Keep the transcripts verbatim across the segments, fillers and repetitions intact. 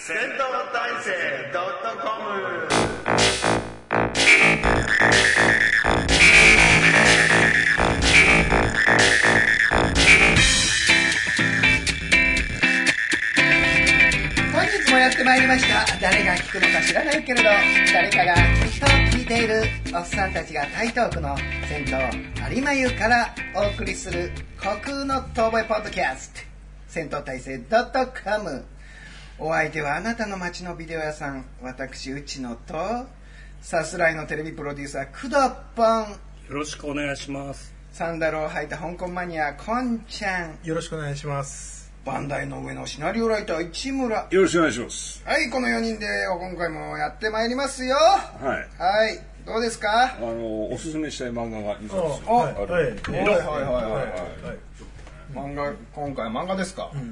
戦闘体制 .com。 本日もやってまいりました。誰が聞くのか知らないけれど誰かがきっと聞いているおっさんたちが台東区の銭湯有馬湯からお送りする虚空の遠吠えポッドキャスト戦闘体制 .com。 お相手はあなたの街のビデオ屋さん、私内野とさすらいのテレビプロデューサー工藤ポン、 よろしくお願いします。 サンダルを履いた香港マニアこんちゃん、 よろしくお願いします。 バンダイの上のシナリオライター市村、 よろしくお願いします。 はい、このよにんで今回もやってまいりますよ。 はいはい、どうですか。 あのおすすめしたい漫画がにさつおある。 はいはいはいはい漫画、今回漫画ですか。うん、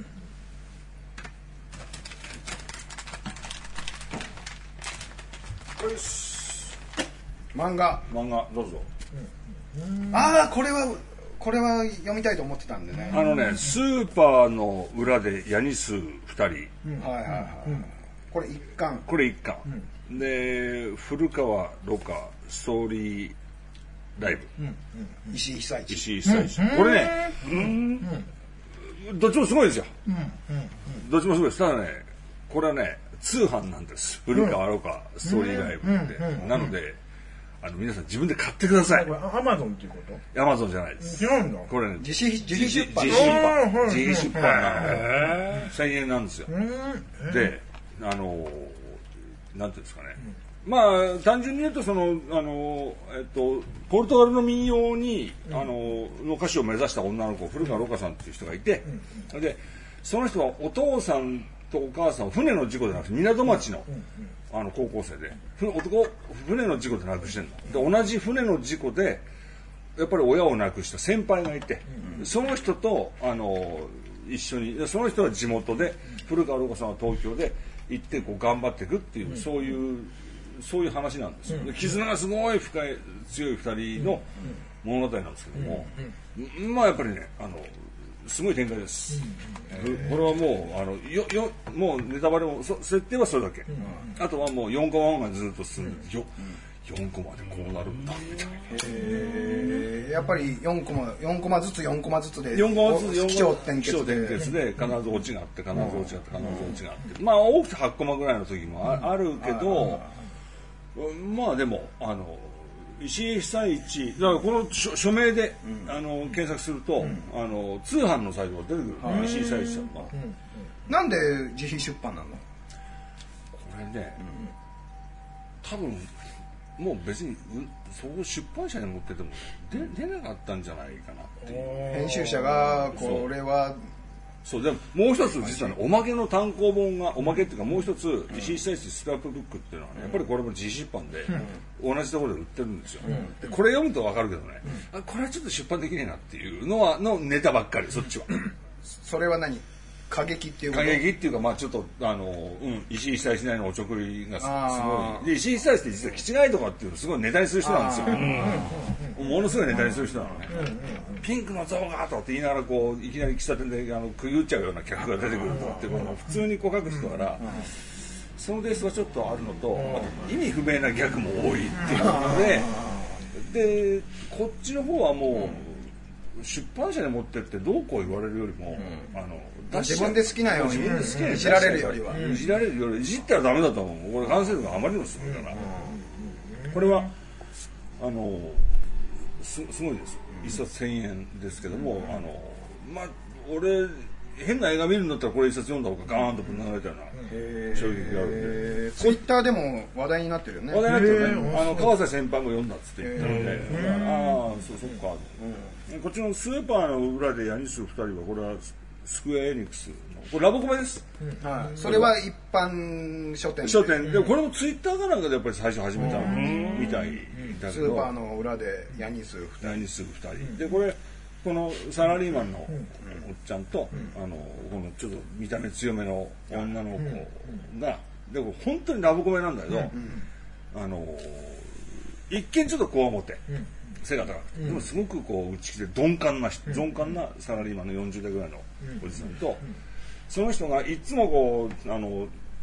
よし、漫画漫画どうぞ。 ああ、これはこれは読みたいと思ってたんでね。 あのね、スーパーの裏でヤニスふたり、 うん、はいはいはい、うん、これ一巻、 これ一巻、うん、で古川ろ過ストーリーライブ、うんうん、石井久一、 石井久一、うん、これね、うんうん、どっちもすごいですよ、うんうんうん、どっちもすごいです。ただね、これはね通販なんです、古川ろ過ストーリーライブって、うんうんうん、なのであの皆さん自分で買ってください。 これアマゾンっていうこと？ アマゾンじゃないです。 違うんだ。 これね、 自費自費出版。 自費出版。自費出版なのでせんえんなんですよ。で、あのなんていうんですかね。まあ単純に言うとそのあのえっとポルトガルの民謡にあのの歌手を目指した女の子、古川ろ過さんっていう人がいて、でその人はお父さんとお母さんを船の事故でなくて港町のあの高校生で男船の事故で亡くしてるので、同じ船の事故でやっぱり親を亡くした先輩がいて、その人とあの一緒に、その人は地元で古川ろ過さんは東京で行ってこう頑張っていくっていう、そういうそういう話なんですよ。で絆がすごい深い強いふたりの物語なんですけども、まあやっぱりね、あのすごい展開です、うん、これはもうあのよよもうネタバレもそ設定はそれだけ、うん、あとはもうよんコマがずっと進んで、うん、よんコマでこうなるんだみたいな。 へー、やっぱりよんコマよんコマずつよんコマずつでよんコマずつ起承転結で必ずオチがあって必ずオチがあって必ずオチがあって、まあ多くてはちコマぐらいの時も あ, あるけど、まあでもあの石井久一だからこの署名で、うん、あの検索すると、うん、あの通販のサイトが出てくる、うん、石井久一さんが、うんうん、 なんで自費出版なの？これね、うん、多分もう別にそう出版社に持ってても出なかったんじゃないかなっていう。 編集者がこれはそうでももう一つ実はね、おまけの単行本がおまけっていうかもう一つ、石井久一スクラップブックっていうのはね、やっぱりこれも自費出版で、同じところで売ってるんですよ、でこれ読むと分かるけどね、あこれはちょっと出版できねえなっていうのはのネタばっかり、そっちはそれは何、過激っていうこと？ 過激っていうか、まあちょっとあの、うん、石井久一なりのおちょくりがすごいで、石井久一って実は気違いとかっていうのをすごいネタにする人なんですよ、ものすごいネタにする人なのね、ピンクの象がとかって言いながらこういきなり喫茶店であの食い打っちゃうような客が出てくるとかっていうのを普通にこう書く人から、そのベースがちょっとあるのと、意味不明なギャグも多いっていうので、でこっちの方はもう出版社に持ってってどうこう言われるよりも、あの自分で好きなようにいじられるよりはいじられるよりいじったらダメだと思う。これ完成度があまりにもすごいから、これはあの す, すごいです。一冊せんえんですけども、あのまあ俺変な映画見るんだったらこれ一冊読んだ方がガーンとぶん流れたような衝撃があるんで、 ツイッターでも話題になってるよね。 話題になってるね。あの川瀬先輩も読んだっつって言ったので、ああそうそっか、うん、こっちのスーパーの裏でヤニスふたりはこれはスクエアエニックスのこれラブコメです、 うん、はい、それは一般書店で書店で、これもツイッターかなんかでやっぱり最初始めたみたいだけど、 スーパーの裏でヤニスふたり、 ヤニスふたりで、これこのサラリーマンのおっちゃんと、うん、あのこのちょっと見た目強めの女の子が、でも本当にラブコメなんだけど、うん、あの一見ちょっとこわもて、うん、背が高くて、でもすごくこう内気で鈍感な鈍感なサラリーマンのよんじゅう代ぐらいのおじさんと、その人がいつもこうあの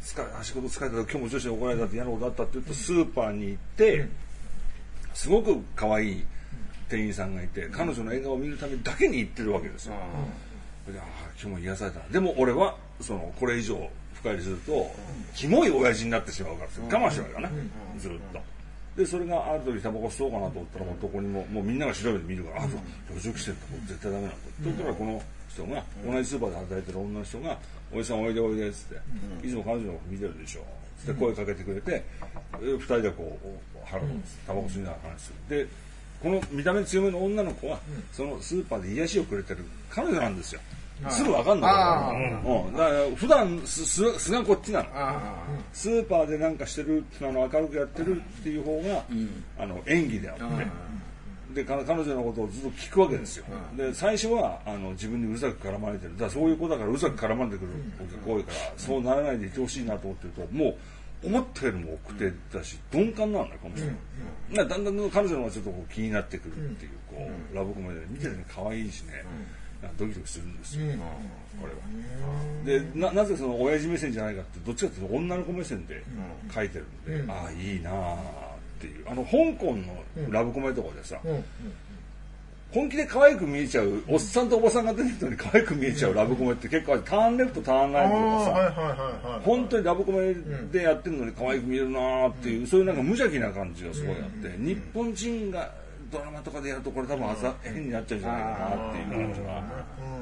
仕事疲れた今日も女子に怒られたって嫌なことあったって言うとスーパーに行ってすごく可愛い店員さんがいて彼女の笑顔を見るためだけに行ってるわけですよ。であ今日も癒された。でも俺はそのこれ以上深入りするとキモい親父になってしまうから我慢してるわけよねずっと。でそれがある時タバコ吸おうかなと思ったらもうどこにももうみんなが調べて見るからあそう路上来てるんだ絶対ダメなんだって言ったらこの人が同じスーパーで働いてる女の人が「おじさんおいでおいで」っつって「いつも彼女のこと見てるでしょ」つって声かけてくれてふたりでこう腹をタバコ吸いながら話する。でこの見た目強めの女の子はそのスーパーで癒しをくれてる彼女なんですよ。すぐ分かんないから、うん、だから普段すす素がこっちなの。スーパーでなんかしてるあの明るくやってるっていう方が、うん、あの演技であってで彼女のことをずっと聞くわけですよ。で最初はあの自分にうざく絡まれてるだからそういう子だからうざく絡まれてくる子が多いからそうならないでいてほしいなと思ってるともう思ったよりも奥手だし鈍感なんだよこの人、うん、だんだんだん彼女の方がちょっとこう気になってくるっていうこうラブコメで見てるの可愛いしね、ドキドキするんですよ、うん、これは。で な, なぜその親父目線じゃないかってどっちかというと女の子目線で書いてるんで、うん、ああいいなあっていうあの香港のラブコメとかでさ、うんうん、本気で可愛く見えちゃうおっさんとおばさんが出てるのに可愛く見えちゃうラブコメって結構ある。ターンレフトターンライトとかさ、はいはいはいはい、本当にラブコメでやってるのに可愛く見えるなっていう、うん、そういうなんか無邪気な感じがすごいあって、うん、日本人がドラマとかでやるとこれ多分朝変になっちゃうんじゃないかなっていう感じが。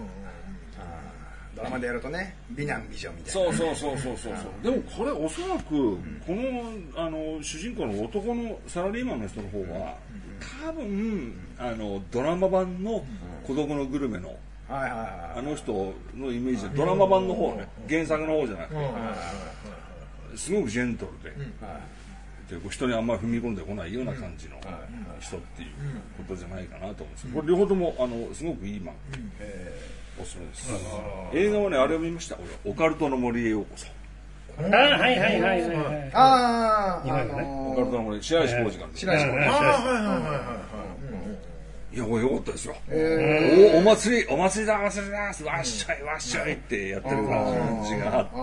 ドラマでやるとね美男美女みたいな。そうそうそうそうそうでもこれおそらくこのあの主人公の男のサラリーマンの人の方は多分あのドラマ版の孤独のグルメのあの人のイメージでドラマ版の方ね原作の方じゃなくてすごくジェントルで。人にあんまり踏み込んでこないような感じの人っていうことじゃないかなと思うんですけど、これ両方ともあのすごくいい漫画、おすすめです。映画はねあれを見ました俺オカルトの森へようこそ。 ああはいはいはいはいああオカルトの森白石浩二監督。 白石浩二。ああはいはいはいはいいや、良かったですよ。お, お祭り、お祭りだ、お祭りだ、わっしゃい、わっしゃいってやってる感じがあって、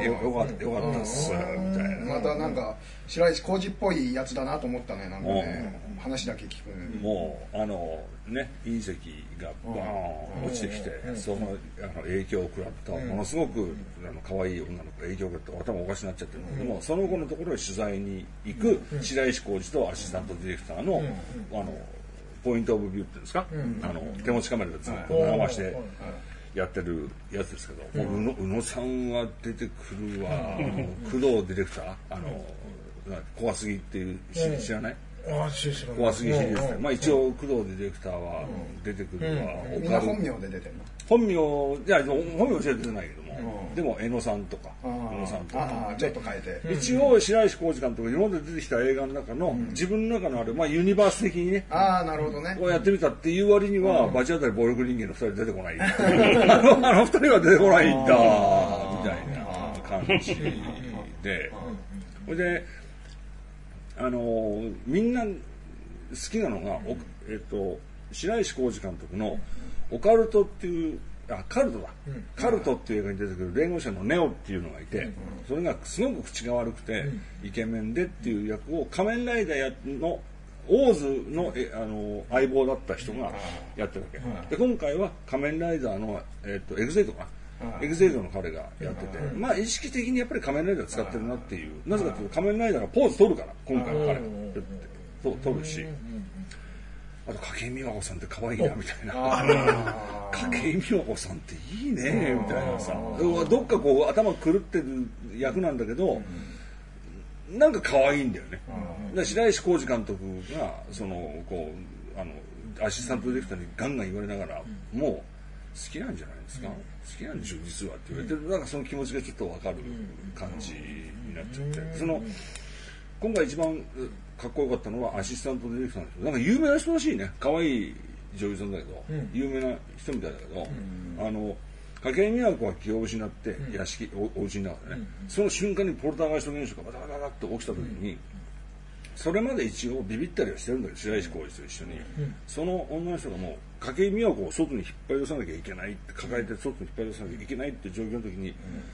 よ, よかった、よかったっす、みたいな。 またなんか、白石浩二っぽいやつだなと思ったね、なんかね、話だけ聞く、ね。 もう、あの、ね、隕石がバーン落ちてきて、そのあの影響を食らった、ものすごくあの可愛い女の子が影響を食らって頭おかしくなっちゃってるんだけども、その後のところへ取材に行く白石浩二とアシスタントディレクターの、あの、ポイントオブビューっていうんですか、うん、あの手持ちカメラでずっと流してやってるやつですけど、うん、もう宇野さんは出てくるわ、うん、工藤ディレクターあの怖すぎっていう知らない？怖すぎシリーズで、まあ一応工藤ディレクターは出てくるわ、 うん、みんな本名で出てるの？ 本名じゃ本名は出てないけども、うん、でも江野さんとか江野さんとかちょっと変えて一応白石浩二監督が今まで出てきた映画の中の、うん、自分の中のある、まあ、ユニバース的にねああなるほどねこうやってみたっていう割には、うん、バチ当たり暴力人間のふたり出てこないあのあのふたりは出てこないんだみたいな感じでそれであのみんな好きなのが、えっと、白石浩二監督のオカルトっていうあカルトだ、うん、カルトっていう映画に出てくる霊能者のネオっていうのがいて、うん、それがすごく口が悪くて、うん、イケメンでっていう役を仮面ライダーのオーズのえあの相棒だった人がやってるわけ、うん、で今回は仮面ライダーの、えっと、エグゼイドかな、うん、エグゼイドの彼がやってて、うん、まあ意識的にやっぱり仮面ライダー使ってるなっていう、うん、なぜかというと仮面ライダーがポーズ取るから今回の彼が取るし、あと筧美和子さんって可愛いなみたいな筧美和子さんっていいねみたいなさどっかこう頭狂ってる役なんだけどなんか可愛いんだよね。だ白石浩二監督がそのこうあのアシスタントディレクターにガンガン言われながらもう好きなんじゃないですか、好きなんでしょ実はって言われてなんかその気持ちがちょっと分かる感じになっちゃってその今回一番かっこよかったのはアシスタントディレクターなんですよ。なんか有名な人らしいね。可愛い女優さんだけど、うん、有名な人みたいだけど、うん、あの筧美和子が気を失って屋敷、うん、お, お家の中でね、うん、その瞬間にポルターガイスト現象がバタバタバタって起きた時に、うん、それまで一応ビビったりはしてるんだけど白石浩二と一緒に、うん、その女の人がもう筧美和子を外に引っ張り出さなきゃいけないって抱えて外に引っ張り出さなきゃいけないって状況の時に、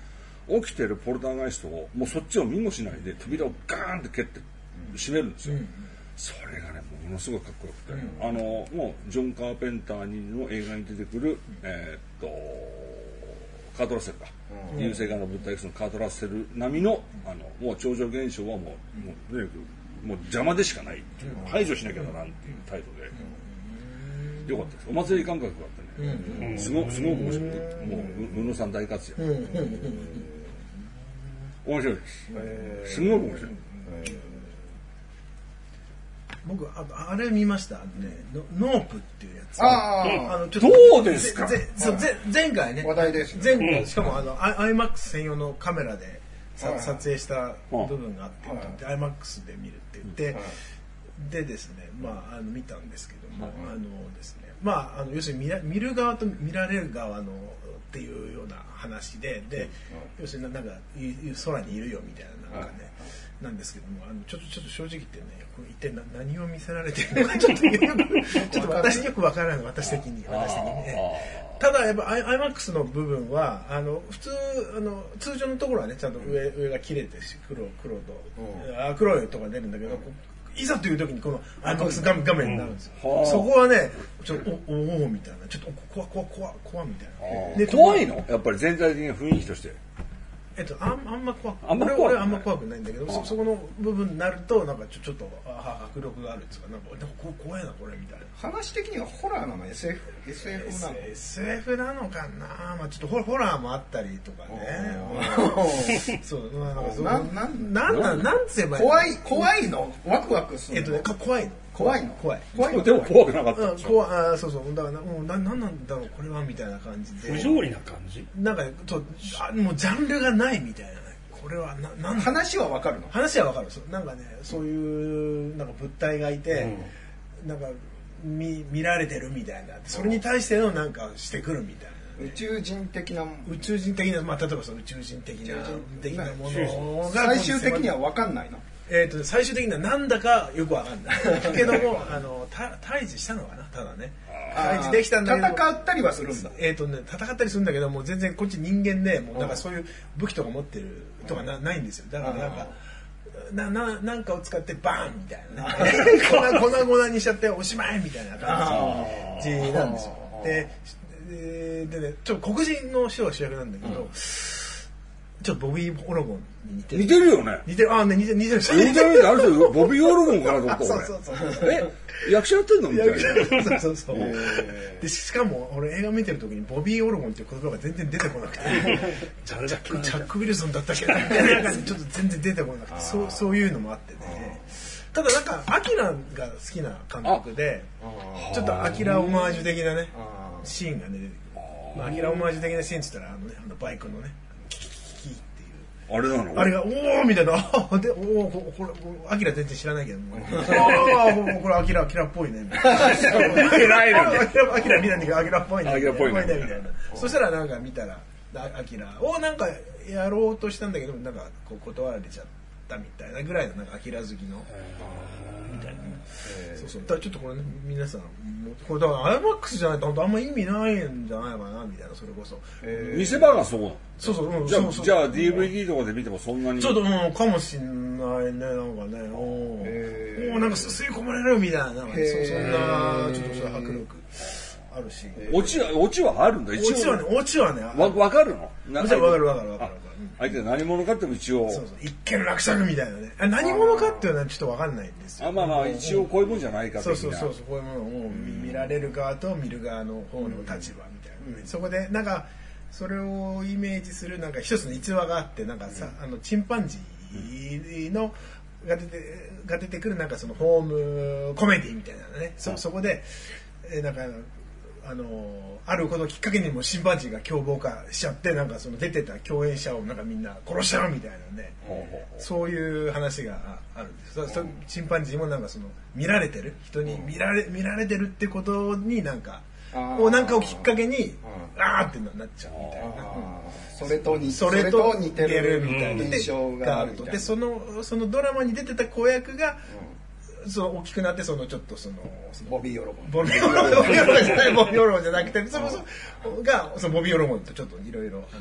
起きてるポルターガイストをもうそっちを見もしないで扉をガーンって蹴って閉めるんですよ、うん、それがねものすごくかっこよくて、うん、あのもうジョン・カーペンターの映画に出てくる、うん、えー、っとカートラッセルか、うん、優勢化の物体 X のカートラッセル並みの、あのもう超常現象はもう、もうねもう邪魔でしかないっていう、うん、排除しなきゃならんっていう態度で、うん、よかったです。お祭り感覚があってね、うん、すごくすごく面白くて、もう宇野さん大活躍、うん、面白いです、すごく面白い、 僕 あ, あれ見ましたね、ノープっていうやつ。 ああのちょっとどうですか。 ぜぜぜ前回ね、 話題です、ね、 前回しかもあの アイマックス 専用のカメラでさ、はい、撮影した部分があって、はい、アイマックス で見るって言って、はい、でですね、まああの見たんですけども、はい、あのですね、まああの要するに見ら見る側と見られる側のっていうような話で、で、はい、要するになんか空にいるよみたいななんかね。はいなんですけども、あのちょっとちょっと正直言ってね、これ一体何を見せられてるのかちょっとよくちょっと私よくわからない、私的に私的にね。ただやっぱ アイマックス の部分はあの普通あの通常のところはねちゃんと上上が切れて黒黒と、うん、あ黒いとか出るんだけど、いざという時にこの アイマックス 画面になるんですよ。うん、そこはねちょっとおおおみたいな、ちょっと怖怖怖怖みたいな。 で怖いの？やっぱり全体的な雰囲気として。 えっと、あん、あんま怖くあんま怖く俺はあんま怖くないんだけど、そ, そこの部分になるとなんかちょちょっと迫力があるっていうか、なんかなんか怖いなこれみたいな。 話的にはホラーなの エスエフ エスエフ なのエスエフ なのかな、まあちょっとホホラーもあったりとかね。そう、まあなんかそうなんなんなんなんつえばいいの？ 怖い怖いのワクワクするの。 えっとね怖いの。 怖いの怖い怖いでも怖くなかったん怖あそうそうだからもうななんなんだろうこれはみたいな感じで不条理な感じなんかとあもうジャンルがないみたいなねこれはななん話はわかるの話はわかるそうなんかねそういうなんか物体がいて、うん、なんか見見られてるみたいなそれに対してのなんかしてくるみたいな、 ね、宇宙人的な宇宙人的なまあ例えばその宇宙人的な的なものが最終的にはわかんないのえー、と最終的にはなんだかよくわかんないけどもあの対峙したのかなただね対峙できたんだけど戦ったりはするんだ、 えーとね、戦ったりするんだけどもう全然こっち人間でもうなんかそういう武器とか持ってるとか な, ないんですよだからなんかな, な, なんかを使ってバーンみたいなね粉々々にしちゃっておしまいみたいな感じなんですよでで、ね、ちょっと黒人の人が主役なんだけど、うんちょっとボビー・オロゴンに似てる。 似てるよね。 似てる。あ、ね、似てる。似てる。 似てるってある人ボビー・オロゴンかなと思ったそうそうそう。 え、役者やってんのみたいな。 そうそうそう。で、しかも、俺映画見てる時にボビー・オロゴンっていう言葉が全然出てこなくて、チャック・ウィルソンだったっけなみたいな感じでちょっと全然出てこなくて、そう、そういうのもあってね。ただなんか、アキラが好きな監督で、ちょっとアキラオマージュ的なね、シーンがね、出てくる。アキラオマージュ的なシーンって言ったら、あのね、あのバイクのね、 あれなのあれがおーみたいなでおおこれアキラ全然知らないけどああこれアキラアキラっぽいねみたいなアキラ見ないんだけどアキラっぽいねアキラっぽいねみたいなそしたらなんか見たらアキラをなんかやろうとしたんだけどなんかこう断られちゃったみたいなぐらいのなんかアキラ好きのみたいなそうそうだからちょっとこれね皆さんこれだから アイマックス じゃないとあんま意味ないんじゃないかなみたいなそれこそ見せ場がそうなのそうそう、うん、 じゃあそうそうじゃあ ディーブイディー とかで見てもそんなにちょっとうんかもしんないねなんかねおおなんか吸い込まれるみたいななんか、ね、そ, そんなちょっとそういう迫力あるしオチはオチはあるんだ一応オチはねオチはねわ分かるの分かる分かる分かる分かる相手何者かっても一応そうそう一見落着みたいなねあ何者かっていうのはちょっと分かんないんですよあまあまあ一応こういうもんじゃないかそうそうそうそうこういうものを見られる側と見る側の方の立場みたいな、うん、そこでなんかそれをイメージするなんか一つの逸話があってなんかさ、うん、あのチンパンジーのが出てが出てくるなんかそのホームコメディみたいなのね、うん、そ, そこでえなんかあのあることをきっかけにもチンパンジーが凶暴化しちゃってなんかその出てた共演者をなんかみんな殺しちゃうみたいなね、うん、そういう話があるんです。そチンパンジーもなんかその見られてる人に見られ見られてるってことになんかをなんかをきっかけにあーってなっちゃうみたいな。 それと似それと似てるみたいな印象があるみたいな。 でそのそのドラマに出てた子役が、うん、その大きくなってそのちょっとそのボビー・オロゴンボビー・オロゴンじゃないボビー・オロゴンじゃなくてそもそもがそのボビー・オロゴンとちょっといろいろあの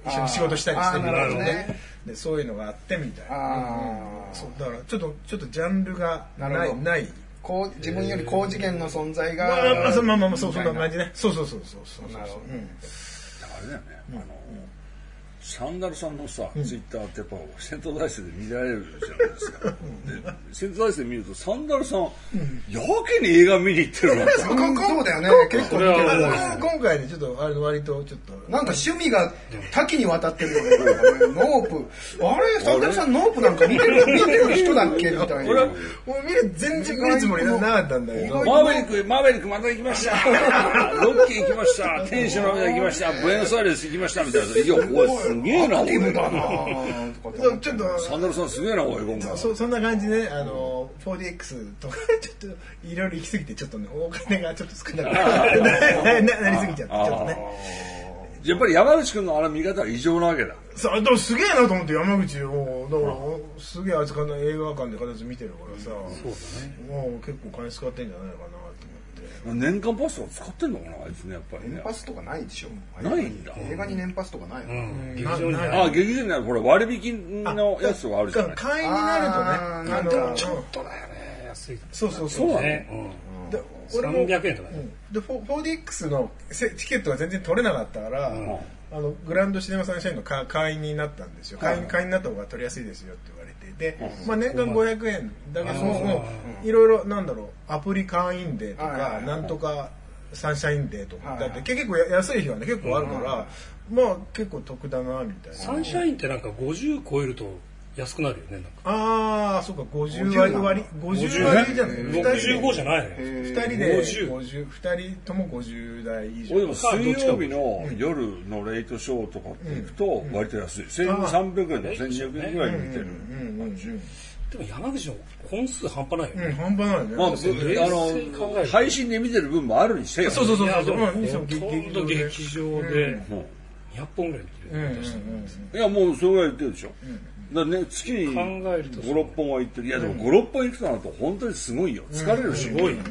一緒に仕事したりしてみるとねねでそういうのがあってみたいな、うん、そうだからちょっとちょっとジャンルがないないこう自分より高次元の存在が、 まあまあまあまあまあそうそんな感じねそうそうそうそうそうそうそう、うん、 あれだよね、あのサンダルさんのさ、うん、ツイッターってやっぱセントダイスで見られるじゃないですか。でセントダイスで見るとサンダルさん、うん、やけに映画見に行ってるなって。 そうだよね。結構今回ねちょっとあれ割とちょっとなんか趣味が多岐にわたってるよね。ノープあれサンダルさんノープなんか見てる見てる人だっけみたいな。 俺もう見る全然見るつもりなかったんだけど。 マーベリックマーベリックまた行きました。ロッキー行きました。天使の涙行きました。ブエノスアイレス行きましたみたいな。いやおいすげえな。 アクティブだなちょっとサンダルさんすげえなおい今回そ, そんな感じで、ね、あの フォーディーエックス とかちょっといろいろ行き過ぎてちょっとねお金がちょっと少なく な, なりすぎちゃってちょっとねやっぱり山口君のあの見方は異常なわけださあでもすげえなと思って山口をだからすげえあいつかな映画館で形見てるからさそうだねもう結構金使ってんじゃないかなと思って年間パスとか使ってんのかなあいつねやっぱりね年パスとかないでしょないんだ映画に年パスとかないの、うん、 劇場にあ劇場にはこれ割引のやつとかあるじゃない会員になるとねあのちょっとだよね安いそうそうそうそうね、 うん、で俺もさんびゃくえんとかね、 うん、で フォーディーエックス のチケットが全然取れなかったから、うん、あのグランドシネマサンシャインの会員になったんですよ会員、会員になった方が取りやすいですよって言われてで、まあ、年間ごひゃくえんだけどもいろいろなんだろうアプリ会員デーとかなんとかサンシャインデーとかだって結構安い日はね結構あるからまあ結構得だなみたいなサンシャインってなんかごじゅう超えると安くなるよねなんかああそうかごじゅう割割ごじゅう割じゃないろくじゅうごじゃないのふたりでごじゅうふたりともごじゅう代以上俺でも水曜日の夜のレイトショーとかって行くと割と安いせんさんびゃくえんとかせんにひゃくえんぐらいで見てるでも山口の本数半端ないよね、 うん、半端ないよね、 まあ、あの配信で見てる分もあるにしてよ、ね、 そうそうそうそうそうそう、劇場でにひゃっぽんぐらい見てる、 いやもうそれぐらい言ってるでしょ、うん、だからね月にご、ろっぽんは行ってるいやでもご、ろっぽん行くとなると本当にすごいよ疲れるし、うん、すごい、うん、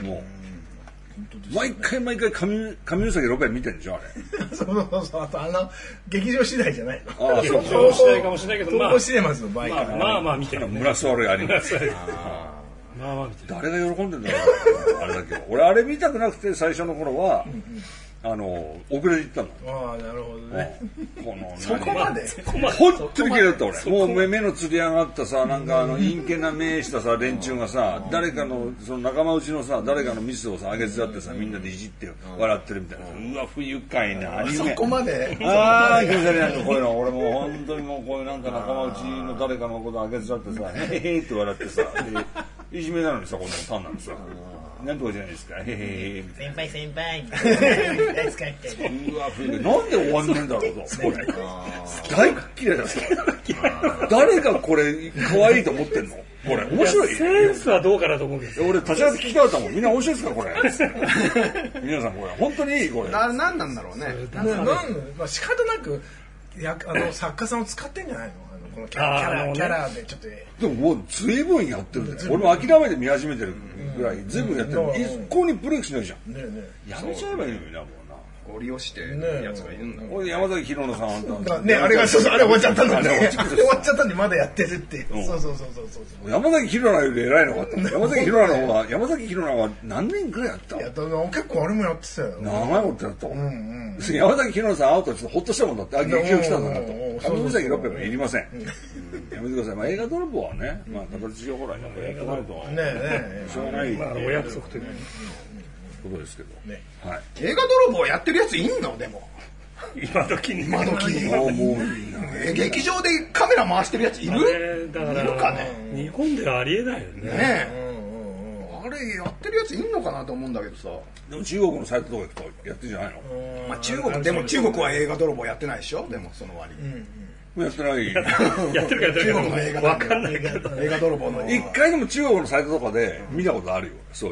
もう毎回毎回上上崎ロケ見てるんでしょあれそうそうそうあとあの劇場次第じゃないのああそうそう次第かもしれないけど東宝シネマズの場合から、 まあ、まあまあ見てるねムラス悪いアニメまあまあ見てる誰が喜んでんだろうあれだけど俺あれ見たくなくて最初の頃は、うんうんあの遅れて行ったの。 ああなるほどね。 このそこまで。 本当に嫌いだった俺。もう目目のつり上がったさなんかあの陰険な目したさ連中がさ誰かのその仲間内のさ誰かのミスをさ上げつらってさみんなでいじって笑ってるみたいな。うわ不愉快なアニメ。 そこまで。 ああ気持ち悪いなんかこういうの俺もう本当にもうこういうなんか仲間内の誰かのこと上げつらってさへへへって笑ってさいじめなのにさこんなの単なのさ。なんとかじゃないですか。へへへみたいな。 先輩先輩。大好きって。 うわ、なんで終わんねえんだろうと。これ。大嫌いだ。誰がこれ可愛いと思ってんの？これ面白い。 センスはどうかなと思うけど。 俺立ち上がって聞きたかったもん。みんな面白いですかこれ。皆さんこれ本当にいいこれ。 ななんなんだろうね。 なんなんまあ仕方なくやあの作家さんを使ってんじゃないの？このキャラキャラでちょっとでももう随分やってるんだよ俺も諦めて見始めてるぐらい随分やってる一向にブレイクしないじゃんやめちゃえばいいのになもうなご利用してやつがいるんだ俺山崎弘野さんあんたねあれがそうそうあれ終わっちゃったんだね終わっちゃったんでまだやってるっていうそうそうそうそうそう山崎弘野より偉いのかって山崎弘野の方が山崎弘野は何年くらいやったいや結構あれもやってたよ長いことやった山崎弘野さん会うとちょっとホッとしたもんだってあ劇場来たんだなと上崎ろっぴゃくいりませんやめてください。まあ映画泥棒はね、まあ形上ほらやってないとねえしょうがない。 まあお約束ということですけど。ね。 はい。映画泥棒やってるやついんのでも。 今時に。 今時に。もう劇場でカメラ回してるやついる？ だからいるかね。 日本ではありえないよね。 ねえ。あれやってるやついんのかなと思うんだけどさ。 でも中国のサイトとか行くとやってるじゃないの？ まあ中国でも中国は映画泥棒やってないでしょ。でもその割に。 やってないやってるかやってるか分かんないけど映画泥棒の一回でも中国のサイトとかで見たことあるよそういうのって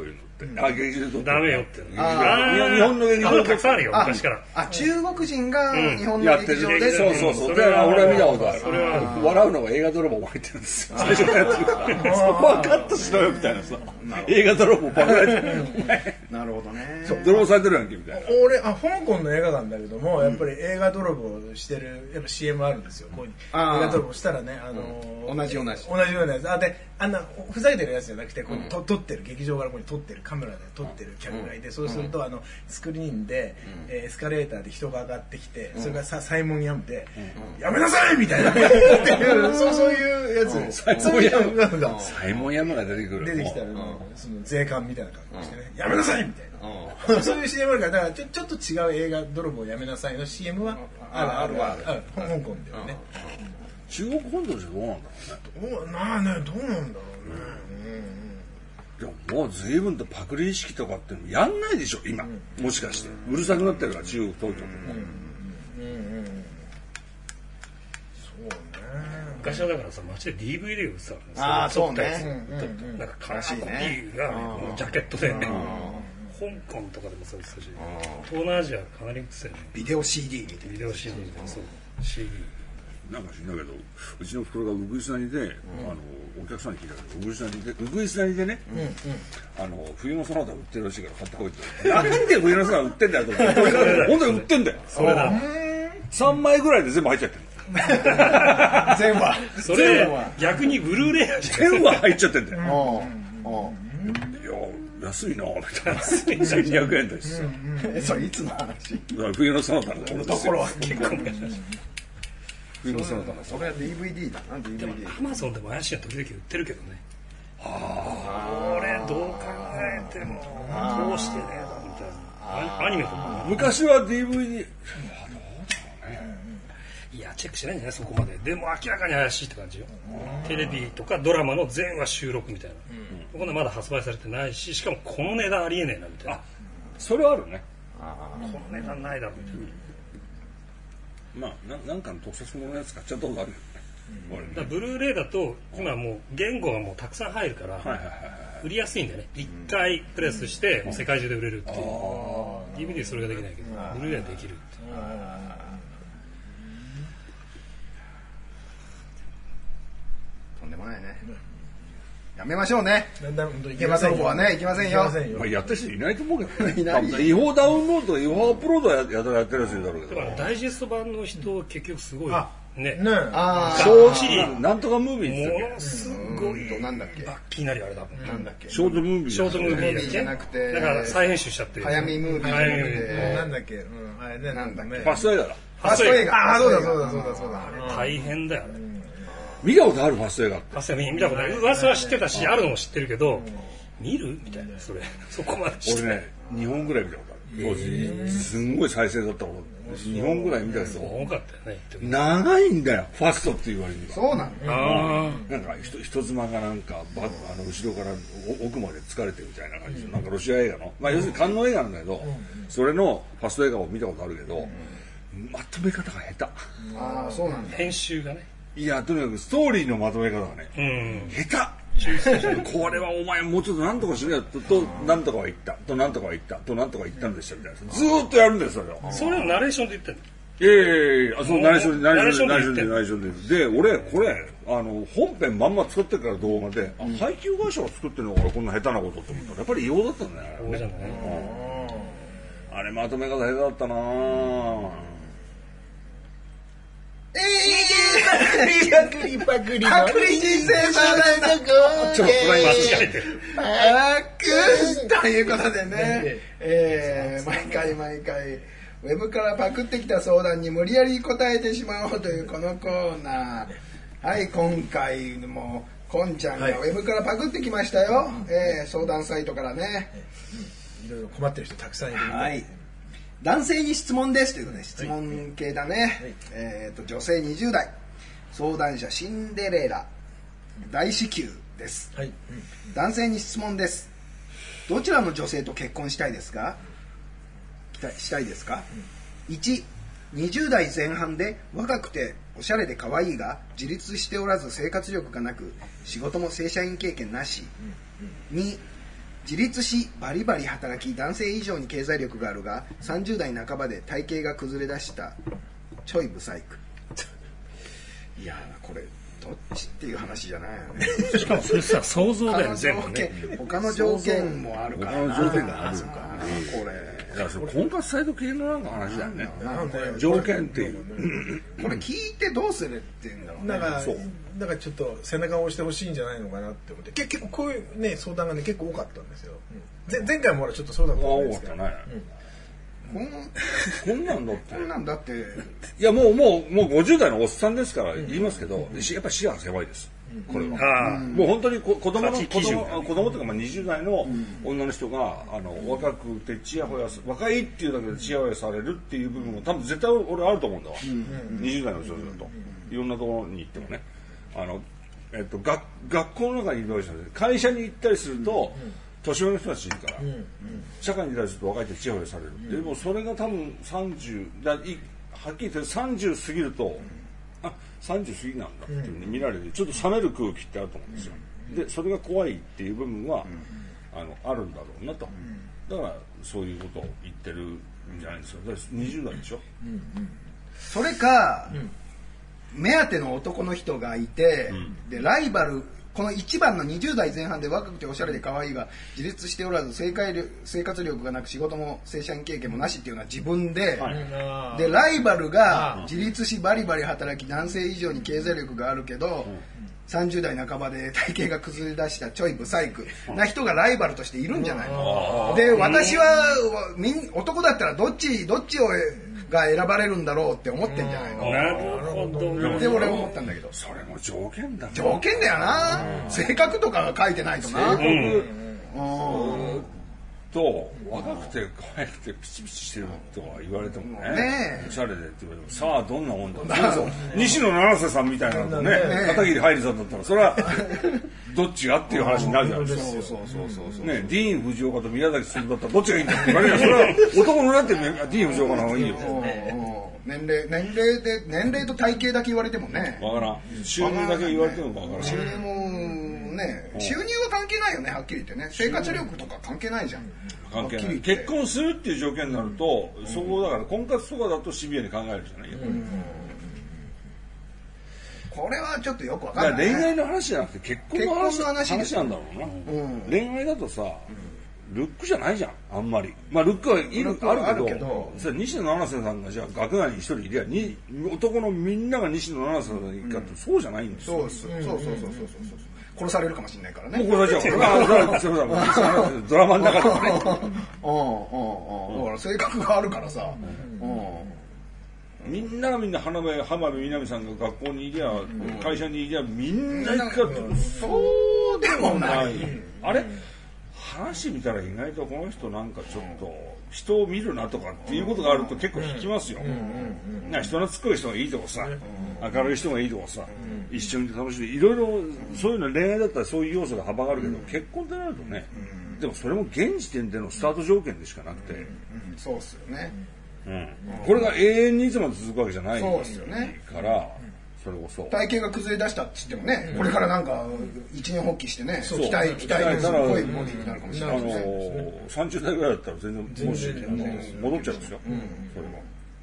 あ、劇場で撮ってダメよって。 あ日本の劇場あたくさんあるよ、昔から。 あ、中国人が日本のやってる劇場で、 そうそうそう。 それは俺は見たことある。 それは笑うのが映画泥棒も入ってるんですよ。最初からやってるから。そこはカットしろよみたいなさ。映画泥棒バカやってる。 なるほどね。 泥棒されてるやんけみたいな。 俺あ香港の映画なんだけども、やっぱり映画泥棒してるやっぱ シーエム あるんですよ。こういうあー映画泥棒したらね、あのー同じようなやつ同じようなやつ。あであんなふざけてるやつじゃなくて、こうと撮ってる劇場からここに撮ってるカメラで撮ってる客がいて、そうするとあのスクリーンで、えーエスカレーターで人が上がってきて、それがさサイモンヤムで、やめなさいみたいなっていうそうそういうやつ。 サイモンヤムムがサイモンヤムが出てくる。 出てきたら、その税関みたいな格好してね、やめなさいみたいな。そういう シーエム あるから、だからちょちょっと違う映画泥棒やめなさいの シーエム はあるあるある香港ではね。 中国本土じゃどうなんだろうね。 どうなあねどうなんだろうね。 でももう随分とパクリ意識とかってのやんないでしょ今、もしかしてうるさくなってるから中国当局も、 そうね。 昔はだからさ、街で ディーブイディー を売ってたからね。 あーそうね撮ったやつなんかカラーコピーがね、もうジャケットでね。香港とかでもそうですし、東南アジアかなり売ってたよね。 ビデオ シーディー みたいな。 ビデオ シーディー で、そう、シーディー。 なんか知んないけどうちの袋がウグイス谷で、うん、あのお客さんに聞いたけどウグイス谷でウグイス谷でね、うんうん、あの冬のソナタ売ってるらしいから買ってこいってなんで冬のソナタ売ってんだよと思って本当に売ってんだよ。 それださんまいぐらいで全部入っちゃってる全話それ逆にブルーレイヤーじゃん全話入っちゃってんだよ。 うんいや安いなみたいなせんにひゃくえんですよ。 えそれいつの話？ 冬のソナタのところは結構冬のソナタのそれは ディーブイディー だな。 ディーブイディーアマゾンでも怪しいの時々売ってるけどね。ああこれどう考えてもこうしてねえだみたいなアニメとか昔は ディーブイディーいやチェックしないんじゃないそこまで。でも明らかに怪しいって感じよ。テレビとかドラマの全話収録みたいな、うん、こんなまだ発売されてないし、しかもこの値段ありえねえなみたいな。あそれはあるね。 この値段ないだろみたいな、 まあ、な, なんかの特撮ものやつ買っちゃったことあるよね、 うん、だブルーレイだと今もう言語がもうたくさん入るから売りやすいんだよね。いっかいプレスして世界中で売れるっていう、うん、ディーブイディー それができないけどブルーレイはできるっていう。 とんでもないね。やめましょうね。 なんだいけませんよ。 はね、いけませんよ。 まあ、やってる人いないと思うけど、ね、 いない。 違法ダウンロードと違法アップロードは や, や, やってるやついるだろうけど。 だからダイジェスト版の人結局すごいね。 ね。 ああ。正直なんとかムービーものすごいなんだっけ。 バッキーなりあれだもん。 なんだっけ。 ショートムービー。 ショートムービーじゃなくて。 だから再編集しちゃってる。 早見ムービー。 早見ムービー。 なんだっけ。うん。あれね。 なんだっけ。 ファスト映画だ。 ファスト映画。 ああそうだそうだそうだそうだ。 大変だよね。 見たことあるファスト映画って。 ファスト映画見たことない。噂は知ってたし、あるのも知ってるけど、見るみたいな、それ。そこまで俺ね、にほんぐらい見たことある。当時、すんごい再生だったこと。にほんぐらい見たけど。 多かったよね。 長いんだよ、ファストって言われるには。 そうなの。 なんか人妻がなんかバあの後ろから奥まで疲れてるみたいな感じの、なんかロシア映画の、まあ要するに官能映画なんだけど、それのファスト映画を見たことあるけど、まとめ方が下手。 ああ、そうなんだ。 編集がね。 いや、とにかくストーリーのまとめ方がね、下手。これはお前もうちょっとなんとかしろよと、となんとかは言った、となんとかは言った、となんとかは言ったんでしたみたいな。ずーっとやるんですよ、それを。 それをナレーションで言ってんの？ いやいやいや、あ、そう、ナレーションで、ナレーションで、ナレーションで、ナレーションで。で、俺、これ、あの、本編まんま作ってるから動画で、あ、配給会社が作ってるのからこんな下手なことって思ったら、やっぱり異様だったね。 そうじゃない。 あれ、まとめ方下手だったなぁ。 えー、パクリパクリパクリ人生相談所ちょっとそれ間違えてる。 パクということでね、えー、毎回毎回ウェブからパクってきた相談に無理やり答えてしまおうというこのコーナー。はい、今回もこんちゃんがウェブからパクってきましたよ、はい、えー、相談サイトからね、 いろいろ困ってる人たくさんいるんで、 はい、男性に質問ですということで質問系だね、はい、えー、と女性にじゅう代相談者シンデレラ大子宮です、はい、うん、男性に質問です。どちらの女性と結婚したいですかしたいですか、うん、いち、にじゅう代前半で若くておしゃれで可愛いが自立しておらず生活力がなく仕事も正社員経験なし、うんうん、に、 自立しバリバリ働き男性以上に経済力があるがさんじゅう代半ばで体型が崩れ出したちょいブサイク。いやこれどっちっていう話じゃないよね。 しかもそれさ想像だよね全部ね。 他の条件もあるからな。 他の条件があるかな、これ。 だからその婚活サイト系のなんか話だよね。条件っていうこれ聞いてどうするって言うんだろうね。 だからだからちょっと背中を押してほしいんじゃないのかなって思って、結構こういうね相談がね結構多かったんですよ。ぜ前回もほらちょっとそうだったんですけど。 多かったね。こんこんなんだってこんなんだっていやもうもうもうごじゅう代のおっさんですから言いますけど、うん、やっぱ視野が狭いです。これは、うん、もう本当に子供の子供子供とかまあにじゅう代の女の人があの若くてちやほや若いっていうだけでちやほやされるっていう部分も多分絶対俺あると思うんだわ。うん、にじゅう代の女性だといろんなところに行ってもね、あのえっと学学校の中にいるわけじゃない、会社に行ったりすると。うん年上の人たちいるから、うんうん、社会に出すと若いってちやほやされる、うん、でもそれが多分さんじゅうだいはっきり言ってさんじゅう過ぎると、うん、あさんじゅう過ぎなんだっていうふうに見られてちょっと冷める空気ってあると思うんですよ、うん、でそれが怖いっていう部分は、うん、あのあるんだろうなと、うん、だからそういうことを言ってるんじゃないんですよ。だからにじゅう代でしょ、うんうん、 それか、うん、目当ての男の人がいて、うん、でライバルこのいちばんのにじゅう代前半で若くておしゃれで可愛いが自立しておらず生活力がなく仕事も正社員経験もなしっていうのは自分で、はい、でライバルが自立しバリバリ働き男性以上に経済力があるけど、うん、さんじゅう代半ばで体型が崩れ出したちょいブサイクな人がライバルとしているんじゃないの、うん、で私は男だったらどっちどっちをが選ばれるんだろうって思ってんじゃないの。 なるほど。 で俺思ったんだけど。 それも条件だ。 条件だよな。性格とかが書いてないとな。性格と若くて可愛くてピチピチしてるとは言われてもね。ねおしゃれでって言われてもさあどんなもんだ。西野七瀬さんみたいなのとね、片桐はいりさんだったらそれはどっちがっていう話になるじゃないですか。そうそうそうそう。ねディーン・フジオカと宮崎駿だったらどっちがいいんだって言われる。それは男のなってディーン・フジオカの方がいいよ。 年齢年齢で年齢と体型だけ言われてもね。 わからん。収入だけ言われてもわからん。 収入もね収入は関係ないよねはっきり言ってね。生活力とか関係ないじゃん。 関係ない。結婚するっていう条件になると、そこだから婚活とかだとシビアに考えるじゃない。 これはちょっとよくわかんない、 ね、恋愛の話じゃなくて結婚の 話, の話, 話なんだろうな、うん、恋愛だとさ、うん、ルックじゃないじゃんあんまり。まあルックはいるあるけど、それ西野七瀬さんがじゃあ学内に一人いりゃに男のみんなが西野七瀬さんに行くかって、うん、そうじゃないんですよ。 そうそうそうそうそうそう殺されるかもしれないからね。 もう殺されちゃう。ドラマの中でね。 だから性格があるからさ。 みんながみんな浜辺浜辺美波さんが学校にいりゃ、うん、会社にいりゃみんな行くかって、うん、そうでもない。あれ話見たら意外とこの人なんかちょっと人を見るなとかっていうことがあると結構引きますよ。人の作る人がいいとかさ、明るい人がいいとかさ、一緒に楽しいいろいろそういうの恋愛だったらそういう要素が幅があるけど、結婚ってなるとね、でもそれも現時点でのスタート条件でしかなくて、 そうっすよね。 うん、これが永遠にいつまで続くわけじゃないから、それこそ体型が崩れ出したって言ってもね、これからなんか一年発起してね、期待期待のすごいボディになるかもしれないですね。 さんじゅう代ぐらいだったら全然もし戻っちゃうんですよ。それ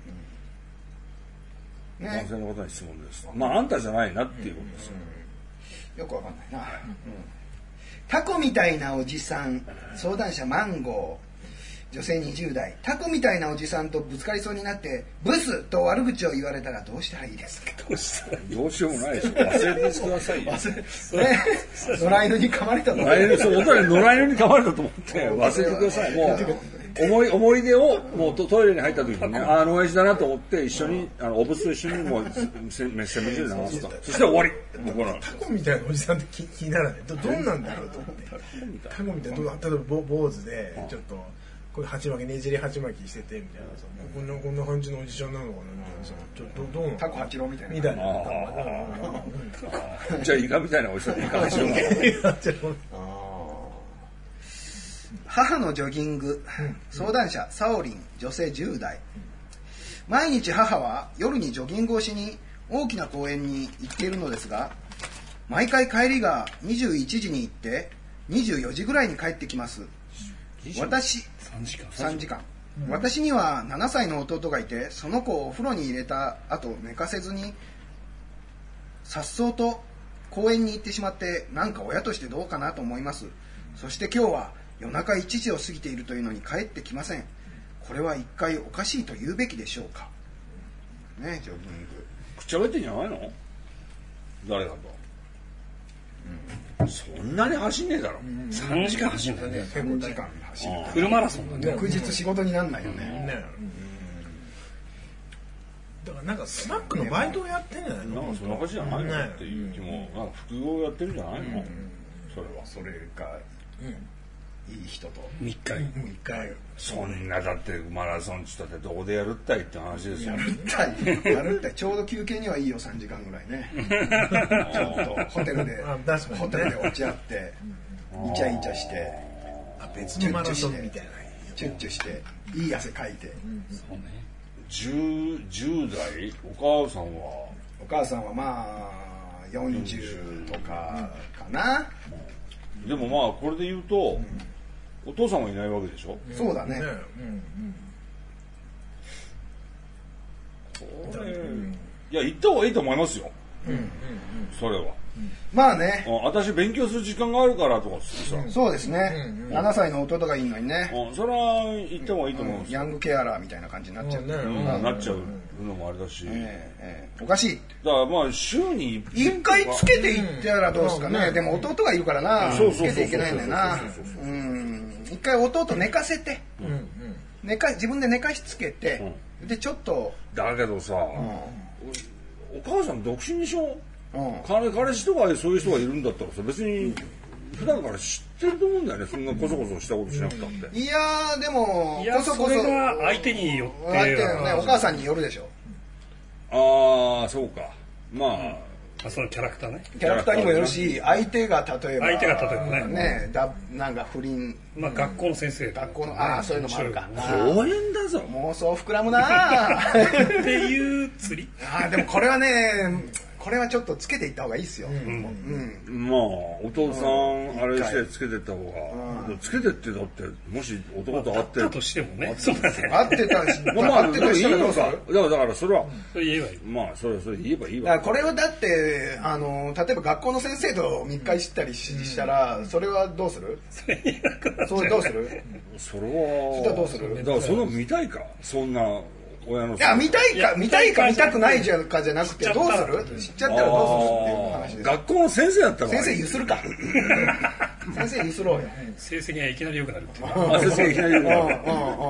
も男性の方に質問です。まああんたじゃないなっていうことですよ。 よくわかんないな。タコみたいなおじさん、相談者マンゴー。女性にじゅう代、タコみたいなおじさんとぶつかりそうになってブスと悪口を言われたらどうしたらいいですか。 どうしたらどうしようもないでしょ。忘れてくださいよ。 忘れね、野良犬に噛まれたと思って。 そう、野良犬に噛まれたと思って忘れてください。もう思い思い出をもうトイレに入った時にね、あの親父だなと思って一緒にあのお仏と一緒にもうメッセージで流すと。そしたら終わり。 タコみたいなおじさんって気気にならない。どどんなんだろうと思って。タコみたいな例えば坊主でちょっと。こういう鉢巻きねじり鉢巻きしててみたいなさ、こんなこんな感じのおじちゃんなのかなみたいなさ、ちょっとどうなの？ タコ八郎みたいな。 みたいな。 じゃあイカみたいなおじさんでイカ八郎。 母のジョギング、相談者サオリン、女性じゅう代。毎日母は夜にジョギングをしに大きな公園に行っているのですが、毎回帰りがにじゅういちじに行ってにじゅうよじぐらいに帰ってきます。私さんじかんさんじかん、うん、私にはななさいの弟がいて、その子をお風呂に入れた後寝かせずにさっそうと公園に行ってしまって、なんか親としてどうかなと思います。そして今日は夜中いちじを過ぎているというのに帰ってきません。これは一回おかしいと言うべきでしょうかね。ジョギング口上げてんじゃないの誰かと、うん、そんなに走んねえだろ、うん、 さんじかん走んだよね。 さんじかん走るフルマラソンだね。 翌日仕事になんないよね、うんね、 うん、だからなんかスナックのバイトをやってんじゃないの。 なんかそんな感じじゃないの、ね、っていう気も、なんか複合やってるんじゃないの、うん、それはそれか、うんいい人とみっかいみっかいそんなだってマラソンちったってどこでやるったいって話ですよ。 やるったいやるったいちょうど休憩にはいいよさんじかんぐらいねちょっとホテルでホテルで落ち合ってイチャイチャしてあ別のマラソンみたいなチュッチュしていい汗かいて、うんそうね、じゅう, じゅう代お母さんはお母さんはまあよんじゅうとかかな、 うん、でもまあこれで言うと、うんお父さんはいないわけでしょ。 そうだね。ねうんうん、これ、うん、いや行った方がいいと思いますよ。うんうんうん、それは。 うん、まあね。 私勉強する時間があるからとかさ、うん。 そうですね、うんうん。ななさいの弟がいるのにね。 うん、それは行った方がいいと思います、うん。 ヤングケアラーみたいな感じになっちゃう。ねうんうん、なっちゃうのもあれだし。 えーえー、おかしい。 だからまあ週に一回つけていったらどうですかね。うん、でも弟がいるからな。つけていけないんだよな。一回弟寝かせて、うんうん、寝か自分で寝かしつけて、うん、でちょっとだけどさ、うん、お母さん独身でしょ、うん、彼, 彼氏とかそういう人がいるんだったらさ別に普段から知ってると思うんだよね。そんなこそこそしたことしなくたって、 うん、いやーでもいやこそこそそれが相手によって相手の、ね、お母さんによるでしょ。 ああそうかまあ、うんあそのキャラクターねキャラクターにもよるし相手が例えば相手が例えばねねだなんか不倫まあ学校の先生学校のああそういうのもあるか公園だぞ妄想膨らむなっていう釣りあでもこれはねこれはちょっとつけていった方がいいですよ、うんうん、まあお父さんあれしてつけてった方が、うん、つけてってだってもし男と会って会ったとしてもね会ってたしまあ会ってたしたらどうするだからだからそれは、うん、 それ言えばいいまあそれそれ言えばいいわだからこれをだってあの例えば学校の先生と密会したりしたら、うん、それはどうするそれどうするそれはそれはどうするだからその見たいかそんな親のいや見たいか見たいか見たくないじゃかじゃなくてどうする知っちゃったらどうするっていう話です。 学校の先生だったら先生ゆするか先生ゆすろうよ成績がいきなり良くなるっていうあ成績がいきなり良くなる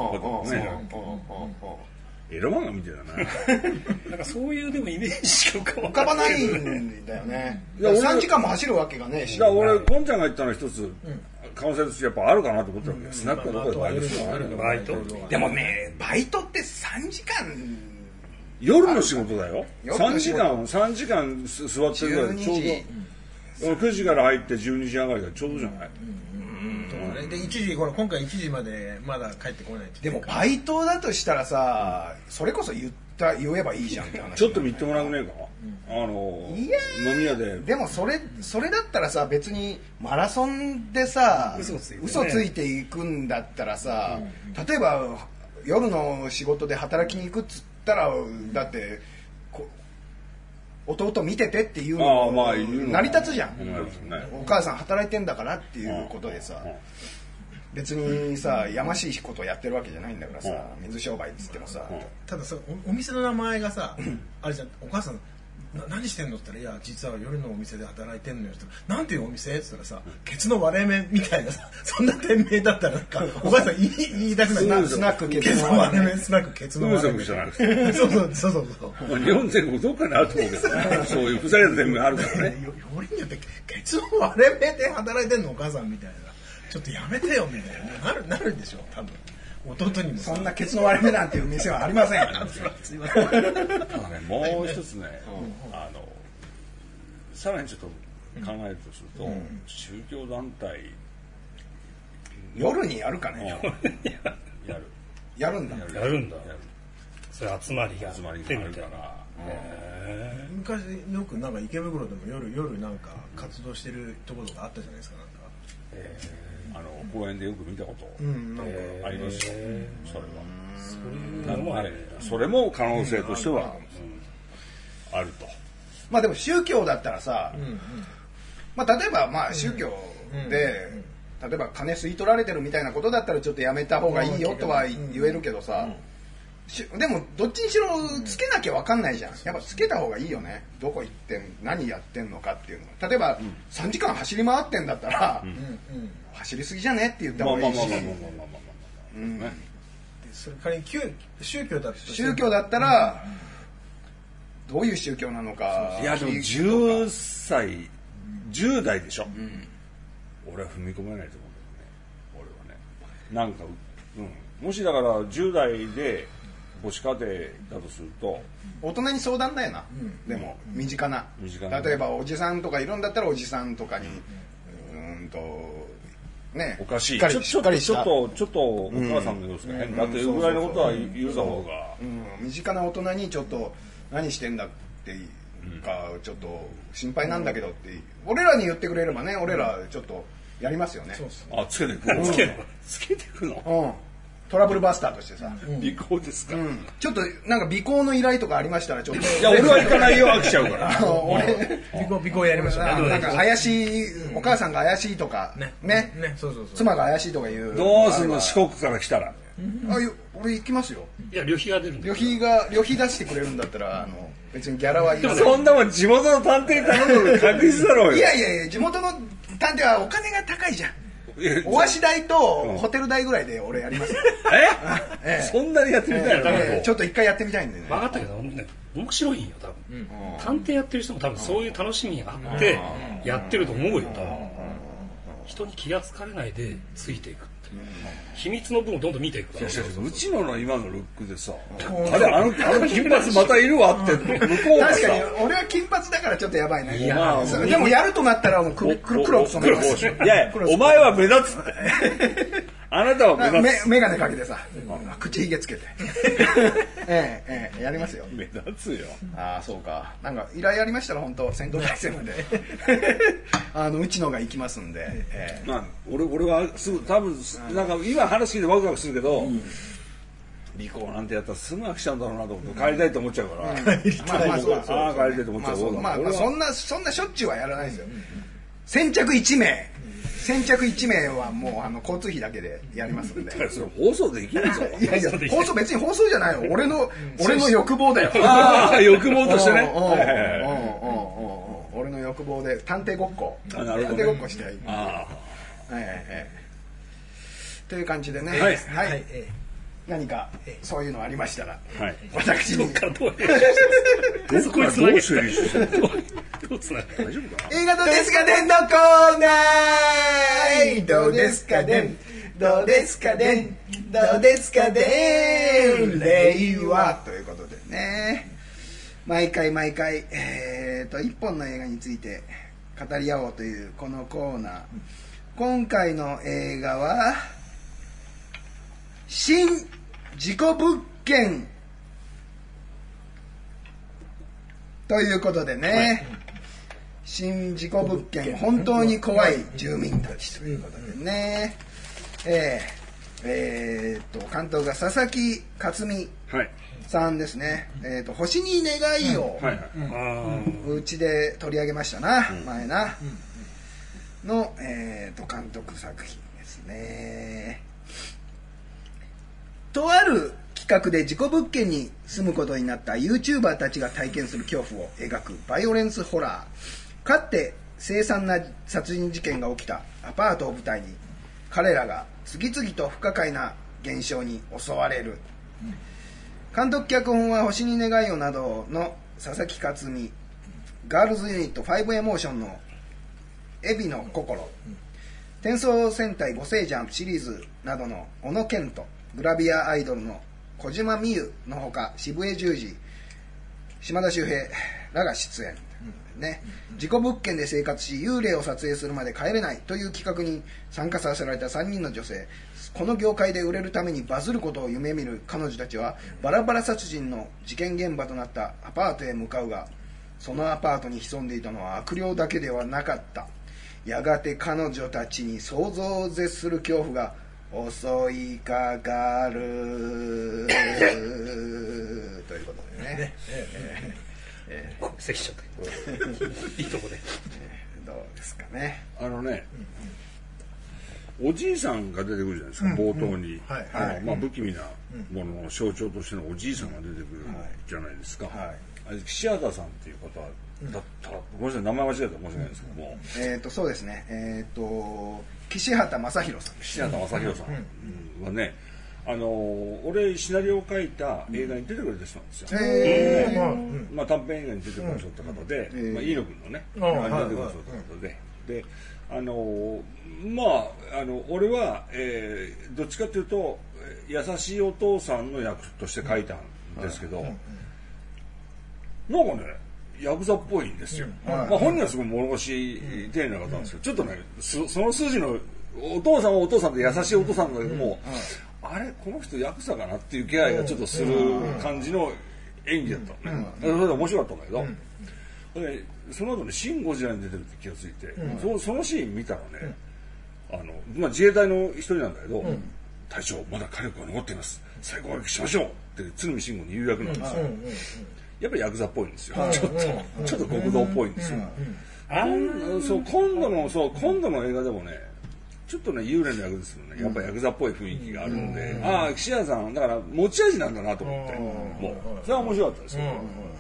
エロ漫画みたいだななんかそういうでもイメージしか浮かばないんだよねさんじかんも走るわけがねえしだから俺ゴンちゃんが言ったのは一つ可能性としてやっぱあるかなと思ったわけどスナックのとこでバイトするのあるんだバイトでもねバイトってさんじかん夜の仕事だよさんじかんさんじかん座ってるからちょうどくじから入ってじゅうにじ上がりがちょうどじゃないでいちじほら今回いちじまでまだ帰ってこないってでもバイトだとしたらさそれこそ言った言えばいいじゃんって話ちょっと見てもらうねえかあのいや飲み屋ででもそれそれだったらさ別にマラソンでさ嘘ついてね、 嘘ついていくんだったらさ、うん、例えば夜の仕事で働きに行くっつったらだって弟見ててっていうのまあ成り立つじゃん、 うんお母さん働いてんだからっていうことでさ、うん別にさやましいことをやってるわけじゃないんだからさ、うん、水商売っつってもさ、うん、 たださ お, お店の名前がさあれじゃんお母さん何してんのって言ったら「いや実は夜のお店で働いてんのよ」って言ったら「なんていうお店?」って言ったらさ「ケツの割れ目」みたいなさそんな店名だったらなんかお母さん言い言いたくないスナックケツの割れ目スナックケツの割れ目じゃなくてそうそうそうそうそう日本全国どっかにあると思うけどねそういうふざけた店名あるからねよりによってケツの割れ目で働いてんのお母さんみたいなちょっとやめてよみたいななるなるんでしょ多分弟にもそんなケツの割れ目なんていう店はありませんすいませんただねもう一つね、うん、あのさらにちょっと考えるとすると、うん、宗教団体夜にやるかねやるやるんだやるんだそれ集まりが集まりがあるから昔よくなんか池袋でも夜夜なんか活動してるところがあったじゃないですかなんかえー、あの公園でよく見たこと、 うん、なんかありますよ、えー、それはそういうのもある、 それも可能性としては、うん、あると。 まあでも宗教だったらさ、うんうん、まあ、例えばまあ宗教で、うん、例えば金吸い取られてるみたいなことだったらちょっとやめた方がいいよとは言えるけどさ、うんうん、でもどっちにしろつけなきゃ分かんないじゃん。やっぱつけた方がいいよね。どこ行って何やってんのかっていうの。例えば、うん、さんじかん走り回ってんだったら、うんうん、走りすぎじゃねって言った方がいいし、 それ仮に宗教だったら宗教だったら、うん、どういう宗教なのか。 いやでもじゅっさいじゅう代でしょ、うん、俺は踏み込めないと思うんだよね。俺はねなんか、うん、もしだからじゅう代で母子家庭だとすると大人に相談だよな、うん、でも身近な、身近な例えばおじさんとかいるんだったらおじさんとかに、うん、うんとね、 おかしいちょっとちょっとちょっとお母さんの様子が変だっていうぐらいのことは言うた方が、 うん、身近な大人にちょっと何してんだっていうか、うん、ちょっと心配なんだけどって、うん、俺らに言ってくれればね、俺らちょっとやりますよね。そうそう、 あ、つけてくの、つけつけてくの、 うん、トラブルバスターとしてさ、 うん、尾行ですか、うん、 ちょっとなんか尾行の依頼とかありましたらちょっといや俺は行かないよ飽きちゃうから俺尾行尾行やりましょうね。 なんか怪しいお母さんが怪しいとかねね、ね、そうそうそう、妻が怪しいとか言う。 どうすんの四国から来たら、 うん、あ俺行きますよ。 いや旅費が出るんだ。 旅費が旅費出してくれるんだったらあの別にギャラはいい。 そんなもん地元の探偵に頼むの確実だろうよ。 いやいやいや地元の探偵はお金が高いじゃん。お足代とホテル代ぐらいで俺やりますよ。 ええ、そんなにやってみたいの、 えー、ちょっと一回やってみたいんでね。 分かったけど、ね、面白いんよ多分、うん、探偵やってる人も多分そういう楽しみがあってやってると思うよ多分。人に気がつかれないでついていくっていう、秘密の分をどんどん見ていくから。 うちのの今のルックでさ、あれあのあの金髪またいるわって向こうがさ、 確かに俺は金髪だからちょっとやばいね。いやでもやるとなったらもう黒く染めます。 いやお前は目立つってあなたは目立つ。 メガネかけてさ、口ひげつけてええええやりますよ。 目立つよ。 ああそうか。なんか依頼ありましたら本当先頭大戦まであのうちのが行きますんで、ええ、まあ俺俺はすぐ多分なんか今話聞いてワクワクするけど、うん、尾行なんてやったらすぐ飽きちゃうんだろうなと思って帰りたいと思っちゃうから、うん、まあまあそうそう、ああ帰りたいと思っちゃう。まあまあ、まあ、そんなそんなしょっちゅうはやらないですよ。先着いち名先着いち名はもうあの交通費だけでやりますんで。 それ放送できるぞ。 いやいや放送別に放送じゃないよ。俺の俺の欲望だよ。 ああ欲望としてね。 俺の欲望で探偵ごっこ。 あなるほど、ね、 探偵ごっこしてはいい。 ああ。ええという感じでね。 はい。 はい。何かそういうのありましたら、はい、私に。 どっからどうどこからどう整理してるの？ 大丈夫かな。映画どうですかねんのコーナー。どうですかねん。どうですかねん。どうですかねん。令和ということでね。毎回毎回えっと一本の映画について語り合おうというこのコーナー。今回の映画は新事故物件ということでね、はい、新事故物件本当に怖い住民たちということでね、えー、えー、っと監督が佐々木克美さんですね、はい、えー、っと星に願いをうちで取り上げましたな、うん、前な、うん、の、えー、っと監督作品ですね。とある企画で事故物件に住むことになった YouTuber たちが体験する恐怖を描くバイオレンスホラー。かつて凄惨な殺人事件が起きたアパートを舞台に彼らが次々と不可解な現象に襲われる。監督脚本は星に願いをなどの佐々木克美、ガールズユニットファイブエモーションの海老の心、転送戦隊五星ジャンプシリーズなどの小野健人、グラビアアイドルの小島美優のほか渋江十二、島田秀平らが出演、うん、ね、事故物件で生活し幽霊を撮影するまで帰れないという企画に参加させられたさんにんの女性。この業界で売れるためにバズることを夢見る彼女たちはバラバラ殺人の事件現場となったアパートへ向かうが、そのアパートに潜んでいたのは悪霊だけではなかった。 やがて彼女たちに想像を絶する恐怖が襲いかかるということでね。ねええー、咳しちゃったいいとこで、 えー、どうですかね。 あのね、うんうん、おじいさんが出てくるじゃないですか、うんうん、冒頭に、はいはい、まあ、不気味なものの象徴としてのおじいさんが出てくるじゃないですか、はいはい、あれ岸畑さんっていう方だったら、ごめんなさい名前間違えたら申し訳ないですけども、 えーとそうですね、えーと岸畑正宏さん岸畑正宏さんはね、あの俺シナリオを書いた映画に出てくれた人なんですよ、えーねまあ、短編映画に出てくださった方で、うんまあ、飯野君のね、うん、出てくださった方で、であのまああの俺は、えー、どっちかというと優しいお父さんの役として書いたんですけど、なんかねヤクザっぽいんですよ、うんまあ、本人はすごい物腰丁寧な方なんですけど、ちょっとねその筋のお父さんはお父さんで優しいお父さんだけども、あれこの人ヤクザかなっていう気配がちょっとする感じの演技だったのね、それで面白かったんだけど、でその後ねシン・ゴジラに出てるって気がついて、うん、そ, そのシーン見たらね、うん、あのまあ、自衛隊の一人なんだけど、うん、隊長まだ火力が残っています最後までしましょうって鶴見慎吾に言う役なんですよ、うんうんうん、やっぱりヤクザっぽいんですよ、うん、ちょっと、うん、ちょっと極道っぽいんですよ、うんうん、そう今度のそう今度の映画でもねちょっとね幽霊の役ですけどねやっぱヤクザっぽい雰囲気があるんで、うん、ああ岸谷さんだから持ち味なんだなと思って、うん、もうそれは面白かったですよ、うん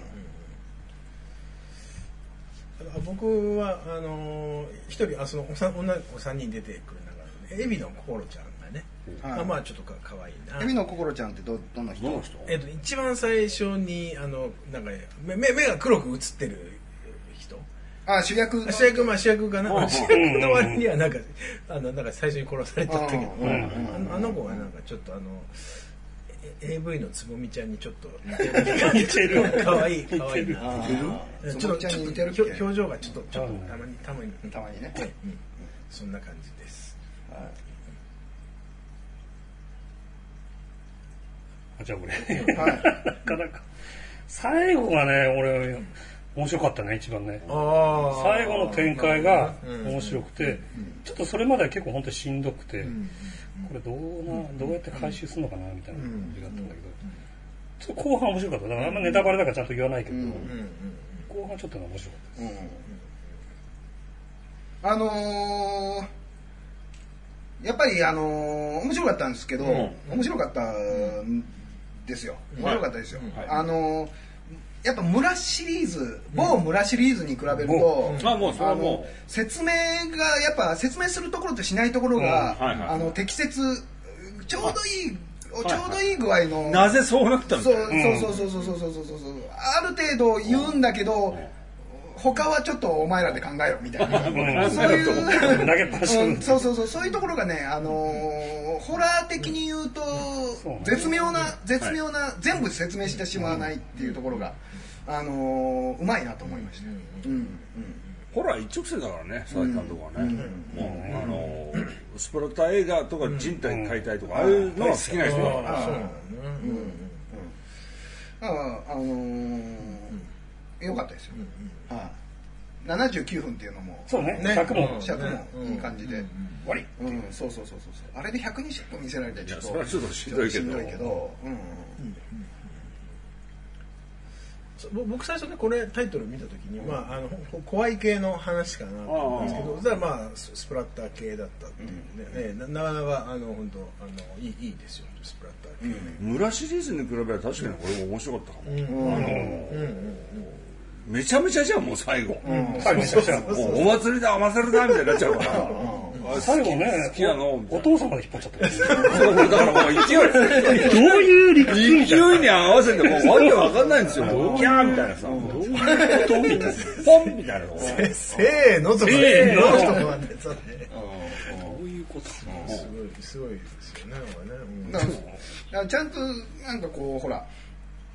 僕はあの一人あそのおさ女の子さんにん出てくる中で、ね、海老の心ちゃんがね、はい、まあちょっとか可愛いな。 海老の心ちゃんってどどんな人？ えっと一番最初にあのなんか目目が黒く映ってる人。 あ主役主役まあ主役かな。主役の割にはなんかあのなんか最初に殺されちゃったけど、あの子がなんかちょっとあの。エーブイ のつぼみちゃんにちょっと似てる可愛い可愛いなつぼみちゃんに似てる表情がちょっとちょっとたまにたまにたまにね、 うん、そんな感じです、はいあじゃあ俺、はい、なかなか最後がね俺面白かったね一番ねあ最後の展開が面白くて、うん、ちょっとそれまでは結構本当にしんどくて、うんこれどうなどうやって回収するのかなみたいな感じがあったんだけど、ちょっと後半面白かっただからあんまネタバレだからちゃんと言わないけど、うんうんうん、後半ちょっと面白かったです、 うん、あのー、やっぱりあのー、面白かったんですけど、うん、面白かったんですよ、うん、面白かったですよ、はい、あのーやっぱ村シリーズ某村シリーズに比べると、うん、あもうそれはもう説明がやっぱ説明するところとしないところが、うんはいはい、あの適切ちょうどいいちょうどいい具合の、 なぜそうなったんだそうそうそうそうそうそうそうそうそうある程度言うんだけど、うん、他はちょっとお前らで考えろみたいなそういう投げっぱなし、うん、そうそうそうそういうところがねあのー、ホラー的に言うと、うん、絶妙な絶妙な、はい、全部説明してしまわないっていうところが、あのー、うまいなと思いました、うんうん、 ホラー一直線だからね佐々木監督はね、うん、もうあのー、スプラッター映画とか人体解体とか、うん、ああいうのは好きな人だから、 あのー、よかったですよ、うんうん、ななじゅうきゅうふんっていうのもそうね尺も尺もいい感じで終わり、うん、そうそうそうそうあれでひゃくにじゅっぷん見せられてちょっとそれはちょっとしんどいけど、 しんどいけど、うんうん僕最初ねこれタイトル見た時に、まあ、あの怖い系の話かなと思うんですけどそしたらまあスプラッター系だったっていうね、うん、なかなかあの本当あのいいいいですよスプラッター系、 うん、村シリーズに比べれば確かにこれも面白かったかも、うんうんあのうんめちゃめちゃじゃんもう最後、うん、最後めちゃめちゃもうお祭りだお祭りだみたいになっちゃうから最後ね好きなのお父さんまで引っ張っちゃっただからもう勢いどういう理屈勢いに合わせてもうわけわかんないんですよキャーみたいなさどういうことみたいなポンみたいなせーのとかせーのとかどういうことすごいすごいですよねなんかねちゃんとなんかこうほら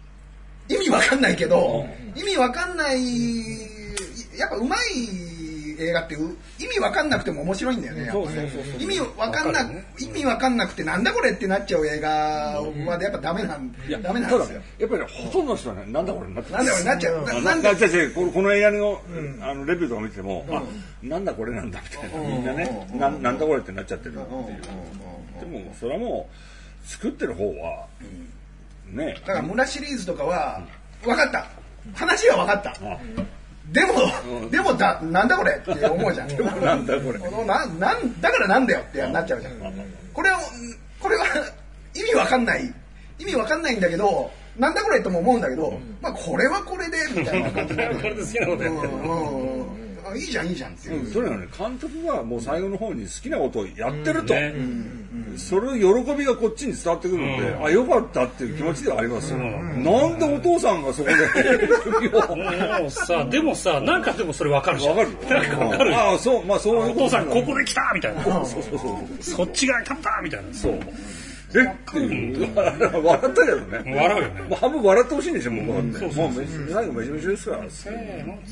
意味わかんないけど、うん、意味わかんないやっぱうまい映画って意味わかんなくても面白いんだよね。 そうそうそうそう意味わかんな意味わかんなくてなんだこれってなっちゃう映画はやっぱダメなんいやダメなんですよ。 やっぱり、ね、ほとんどの人はね、なんだこれになってなんだこれなっちゃう。ななんだここの映画の、うん、あのレビューとか見ても、うん、あなんだこれなんだみたいな、みんなね、うん、ななんだこれってなっちゃってるっていう。でもそれはもう作ってる方は、うん、ね。 だから村シリーズとかは分かった。話は分かった。うんでも、うん、でもだなんだこれって思うじゃん。でもなんだこれ。 ななんだからなんだよってなっちゃうじゃん。これはこれは意味わかんない意味わかんないんだけどなんだこれとも思うんだけど、まあこれはこれでみたいな感じで。 これで好きなことやってる。 いいじゃんいいじゃんっていう。 うん、それはね監督がもう最後の方に好きなことをやってると、うんね、それ喜びがこっちに伝わってくるので、うん、あよかったっていう気持ちではありますよ。うん、なんでお父さんがそこでもうさでもさなんかでもそれ分かるじゃん。 分かる。 なんか分かる。 ああそうまあそういうお父さんここで来たみたいな。 そうそうそうそうそっち側に立ったみたいな。 そう。えっていう笑ったけどね。 笑うよね。 もう半分笑ってほしいんでしょもう。もう最後めちゃめちゃですから。せーの。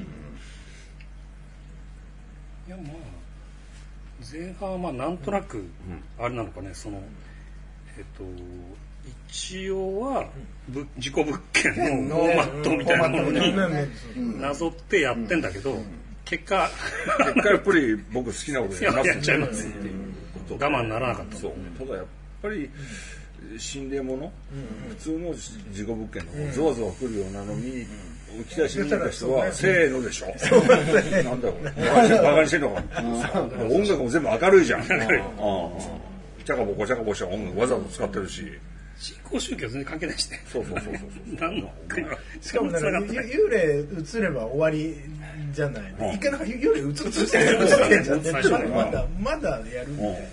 いやまあ前半はまあなんとなくあれなのかねそのえっと一応は事故物件のフォーマットみたいなものになぞってやってんだけど結果結果やっぱり僕好きなことやりますやっちゃいますっていう我慢ならなかった。 そうただやっぱり心霊もの普通の事故物件のゾワゾワ来るようなのに起き出しに見た人はせーのでしょ。なんだよこれバカにしてんのか。音楽も全部明るいじゃん。チャカボコチャカボコした音楽わざわざ使ってるし新興宗教全然関係ないしね。 そうそうそうそう何のしかもなんか幽霊映れば終わりじゃない。一回なんか幽霊映してるじゃん。まだまだやるみたいなね。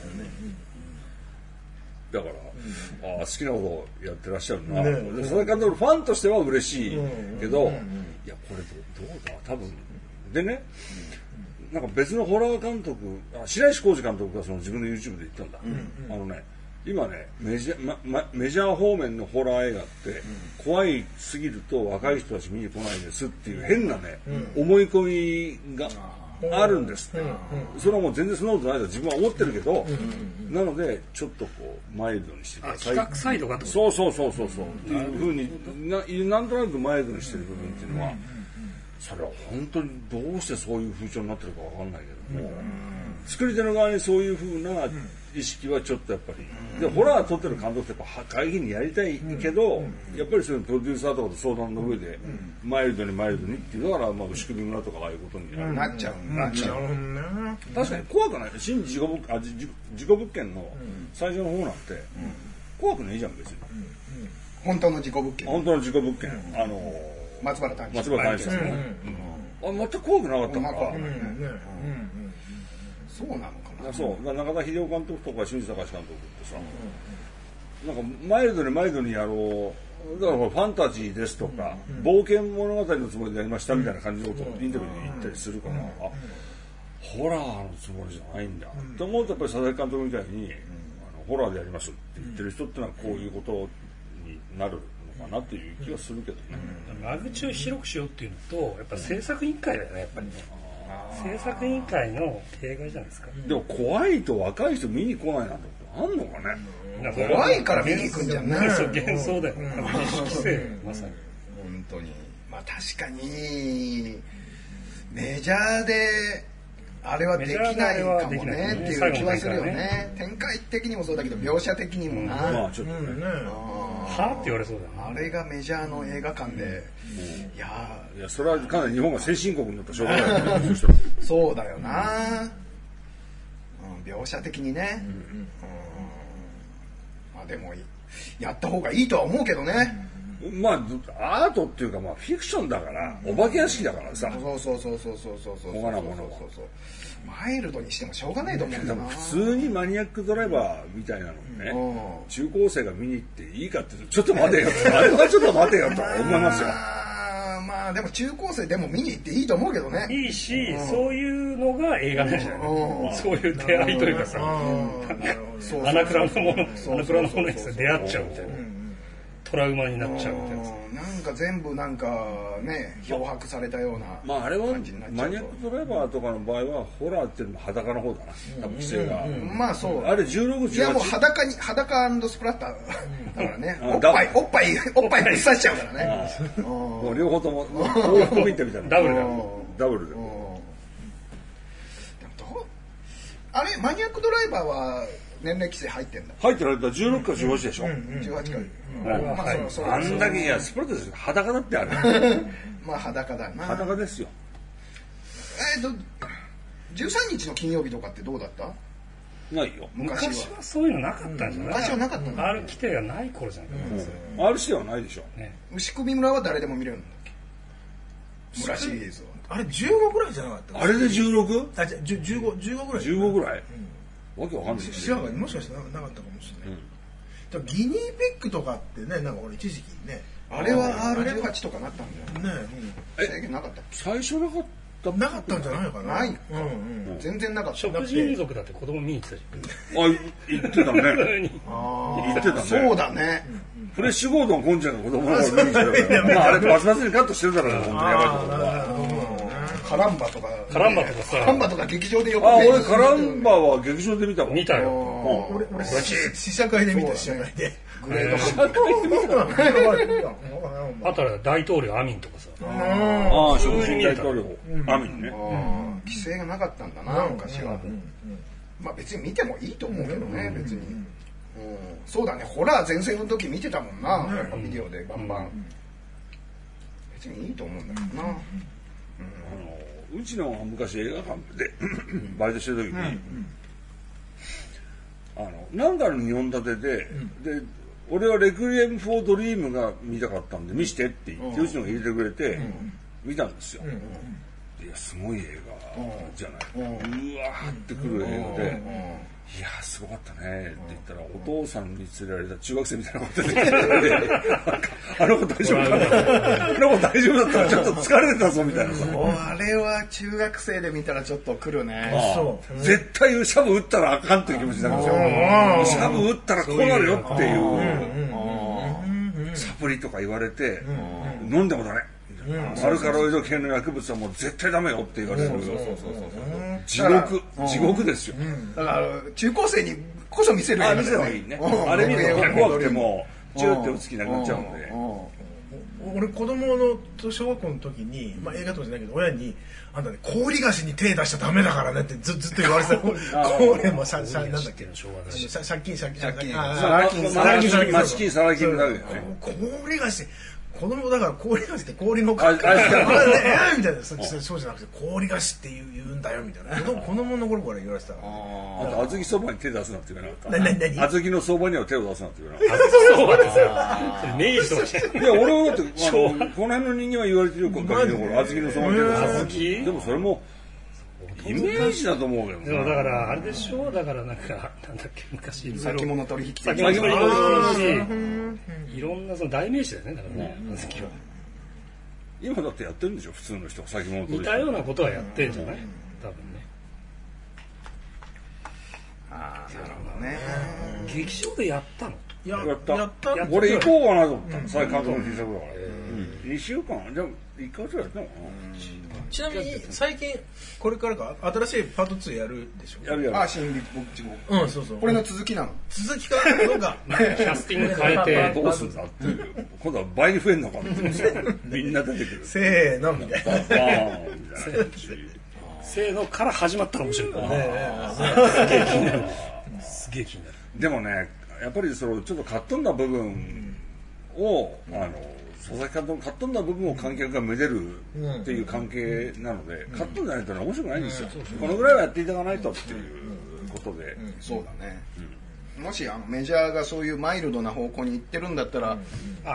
だから、うん、あ好きなことをやってらっしゃるな、ね、佐々木監督ファンとしては嬉しいけど、うんうんうん、いやこれどうだ多分でね、うん、なんか別のホラー監督白石浩二監督がその自分の YouTube で言ったんだ、うんうん、あのね今ねメジャー、まま、メジャー方面のホラー映画って、うん、怖いすぎると若い人たち見に来ないですっていう変なね、うん、思い込みがあるんです、うんうん、それはもう全然そんなことないと自分は思ってるけど、うんうんうん、なのでちょっとこうマイルドにしてください。 企画サイドがとそうそうそうそうそうっていうふうに な, なんとなくマイルドにしてる部分っていうのはそれは本当にどうしてそういう風潮になってるかわかんないけども、うん、作り手の側にそういうふうな意識はちょっとやっぱり、うん、でホラー撮ってる監督ってやっぱ会議にやりたいけど、うん、やっぱりそういうプロデューサーとかと相談の上で、うん、マイルドにマイルドにっていうのがまあ牛首村とかああいうことになっちゃうなっちゃう、うん、 確かに怖くない新事故物あ事故物件の最初の方なんて、うん、怖くないじゃん別に、うんうん、 本当の事故物件本当の事故物件、うん、あの松原谷松原谷さんね、うんうん、あ全く怖くなかったから、うんうんうん、 そうなのかな。 そう中田秀夫監督とか清水崇監督ってさ、うん、なんかマイルドにマイルドにやろうだからファンタジーですとか、うん、冒険物語のつもりでやりましたみたいな感じのことをインタビューに言ったりするから、うん、あホラーのつもりじゃないんだ、うん、と思うとやっぱり佐々木監督みたいに、うん、あのホラーでやりますって言ってる人ってのはこういうことになるのかなっていう気がするけどね、 うん、間口を広くしようっていうのとやっぱ制作委員会だよねやっぱりね制作委員会の弊害じゃないですか。 でも怖いと若い人見に来ないなんてあんのかね。 怖いから見に行くんじゃない。 そう幻想だよ。意識性まさに。 本当に。まあ確かにメジャーであれはできないかもねっていう気はするよね。展開的にもそうだけど描写的にもな。 まあちょっとね。 はって言われそうだよね。あれがメジャーの映画館で、 いやいやそれはかなり日本が先進国になったしょうがないそうだよな、うん、描写的にね、うんうん、まあでもやった方がいいとは思うけどね、 まあアートっていうかまあフィクションだからお化け屋敷だからさ、 そうそうそうそうそうそうそうそうなものはマイルドにしてもしょうがないと思うんだな。 普通にマニアックドライバーみたいなのね、うん、中高生が見に行っていいかってちょっと待てよあれはちょっと待てよと思いますよ。 まあでも中高生でも見に行っていいと思うけどね。 いいし、うん、そういうのが映画なんじゃない、うん、そういう出会いというかさ、うん、アナクラのものアナクラのものに出会っちゃうみたいな、うん、 トラウマになっちゃうみたいな。 なんか全部なんかね漂白されたようなまああれは感じになっちゃうとマニアックドライバーとかの場合はホラーっていうのも裸の方だな、多分規制が、 まあそうあれじゅうろく、じゅうはちいやもう裸に裸スプラッターだからね、 うんおっぱいおっぱいおっぱいぶっ刺しちゃうからねもう両方とも往復見てみたいなダブルだダブルでうんでもどうあれマニアックドライバーは年齢規制入ってんだ入ってられたらじゅうろくかじゅうはちでしょ、 じゅうはちか、 うんまあそそあんだけいやスプラットですよ、裸だってあれまあ裸だな裸ですよ。 えっとじゅうさんにちの金曜日とかってどうだったないよ。 昔は昔はそういうのなかったんじゃない？ 昔はなかったんだ R 規定がない頃じゃないかな。 アールシー はないでしょ。 ね、 牛首村は誰でも見れるんだっけ村シリーズはあれじゅうごぐらいじゃなかったあれで じゅうろく？ あじゃじゅじゅうごじゅうごぐらいじゅうごぐらい、わけわかんない知らなかったもしかしてななかったかもしれない、だからギニーピッグとかってねなんか俺一時期ねあれは アールじゅうはち とかなったんだよねえ制限なかったっ最初なかったなかったんじゃないかなないうんうんけ全然なかった食人族だって子供見に行ってたじあ、言ってたね。 ゃん。普通に言ってたね。 そうだねフレッシュゴードンコンちゃんが子供の頃見に来てたから。まああれバスバスにカットしてるだろうね、本当にやばいところは。 カランバとかカランバとかさカランバとか劇場でよくあ、俺カランバは劇場で見たもん。 見たよ。 俺俺試写会で見た試写会でグレードハンあとは大統領アミンとかさ。 ああ、食人大統領、アミンね。 規制がなかったんだな昔はまあ別に見てもいいと思うけどね別にうんそうだねホラー全盛の時見てたもんなやっぱビデオでバンバン別にいいと思うんだけどなあのうちの昔映画館でバイトしてる時に、あのなんかのにほん立てで、で俺はレクリエム・フォー・ドリームが見たかったんで見してって言って、うちのが入れてくれて、見たんですよ、いやすごい映画じゃない、うわーってくる映画で、いやーすごかったねって言ったら、お父さんに連れられた中学生みたいなことであの子大丈夫かなあの子大丈夫だったらちょっと疲れてたぞみたいなさ、 あれは中学生で見たらちょっと来るねそう絶対シャブ打ったらあかんっていう気持ちになるんですよ。シャブ打ったらこうなるよっていうサプリとか言われて、飲んでもダメ、アルカロイド系の薬物はもう絶対ダメよって言われる。地獄地獄ですよ。 だから中高生にこそ見せるあ、見せた方がいいね。あれ見ると怖くてもチューって打つ気なくなっちゃうんで。 俺子供の小学校の時に、まあ、映画とかじゃないけど親に「あんたね氷菓子に手出しちゃダメだからね」ってずずっと言われてた。これもしゃしゃなんだっけ昭和だし。 借金借金借金あサラ金サラ金サラ金サラ金だけどね。 氷菓子子供だから氷菓子って氷のああえーみたいなそうそうじゃなくて氷菓子って言う言うんだよみたいな子供子供の頃から言われてた。 あと小豆そばに手出すなって言わなかった。 なな何小豆の相場には手を出すなって言わなかっそうですよ。明治とかして。 た。いや俺はだってあのこの辺の人間は言われてるからガキの頃小豆の相場に手を出すな。 小豆でもそれもイメージだと思うけどでもだからあれでしょ、だからなんかなんだっけ昔先物取引先物取引もそうし、いろんなその代名詞だよねだからね。小豆は今だってやってるんでしょ普通の人先物取引。 似たようなことはやってんじゃない？多分ね。 ああなるほどね劇場でやったの？ ややったやったやっ俺行こうかなと思った再監督の T シャツだからにしゅうかんじゃあいっかげつぐらいやったのかちなみに最近これからか新しいパートツーやるでしょ。 なやるやるあ新立国地獄うんそうそうこれの続きなの続きかどうかキャスティング変えてどうすんだっていう今度は倍に増えんのかってさみんな出てくるせーのみたいな。 バーンみたいなせーのから始まったら面白いからね。すげえ気になる。すげえ気になる。 でもねやっぱりそのちょっとカットんだ部分を、あの佐々木監督のカットんだ部分を観客がめでるっていう関係なので、カットんじゃないと面白くないんですよ、このぐらいはやっていただかないとっていうことで、 そうだねもしあのメジャーがそういうマイルドな方向に行ってるんだったらあ、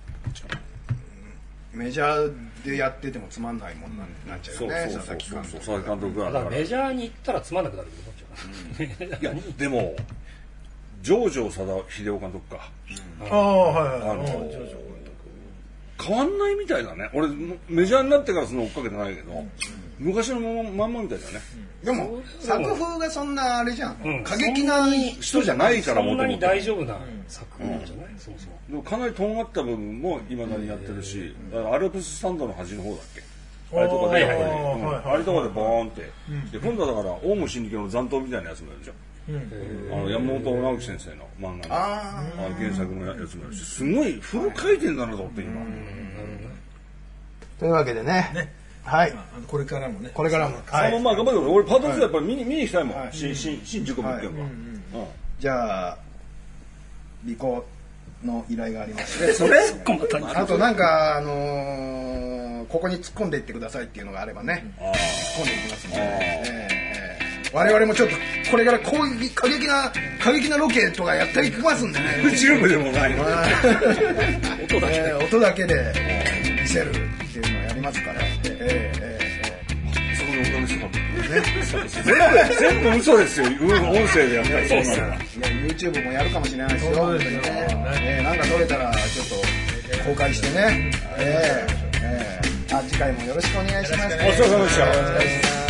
メジャーでやっててもつまんないもんなんなっちゃうそうよねそうそう佐々木監督そう佐々木監督がだからメジャーに行ったらつまんなくなるけど思っちゃう。 いやでも城城秀夫監督かああはいはいあのはいうん上々 変わんないみたいだね俺メジャーになってからその追っかけてないけど、 昔のまんまみたいだね。 でも作風がそんなあれじゃん、 うん、 過激な人じゃないからそんなに大丈夫なう作風なんじゃない、うん、そもそもでもかなりとんがった部分もいまだにやってるし、アルプススタンドの端の方だっけ、あれとかでやっぱり、うん、あれとかでボーンって、うん、で今度はだからオウム真理教の残党みたいなやつもやるじゃん、うん、あの山本直樹先生の漫画のああ原作のやつもやるし、すごいフル回転だなと思って今、うん、 というわけでね、ね、はい、 これからもね、 これからも、 はい、そのまあ頑張るけど、俺パドツやっぱり見に見に行きたいもん、はい、新新新宿物件は、はい、うんうん、 じゃあ尾行の依頼がありまして、それあとなんかあのー、ここに突っ込んでいってくださいっていうのがあればね、突っ込んでいきますので、えー、我々もちょっとこれからこういう過激な過激なロケとかやっていきますんでね。 チームでもないの音だけで、えー、音だけで見せるっていうのをやりますから、えーえーえーね、全部嘘ですよ、音声でやったらそうなら YouTube もやるかもしれないですよ。そうですよ、ね、なんか撮れたらちょっと公開してね、えーえー、あ次回もよろしくお願いします。 お疲れ様でした。 お疲れ様でした。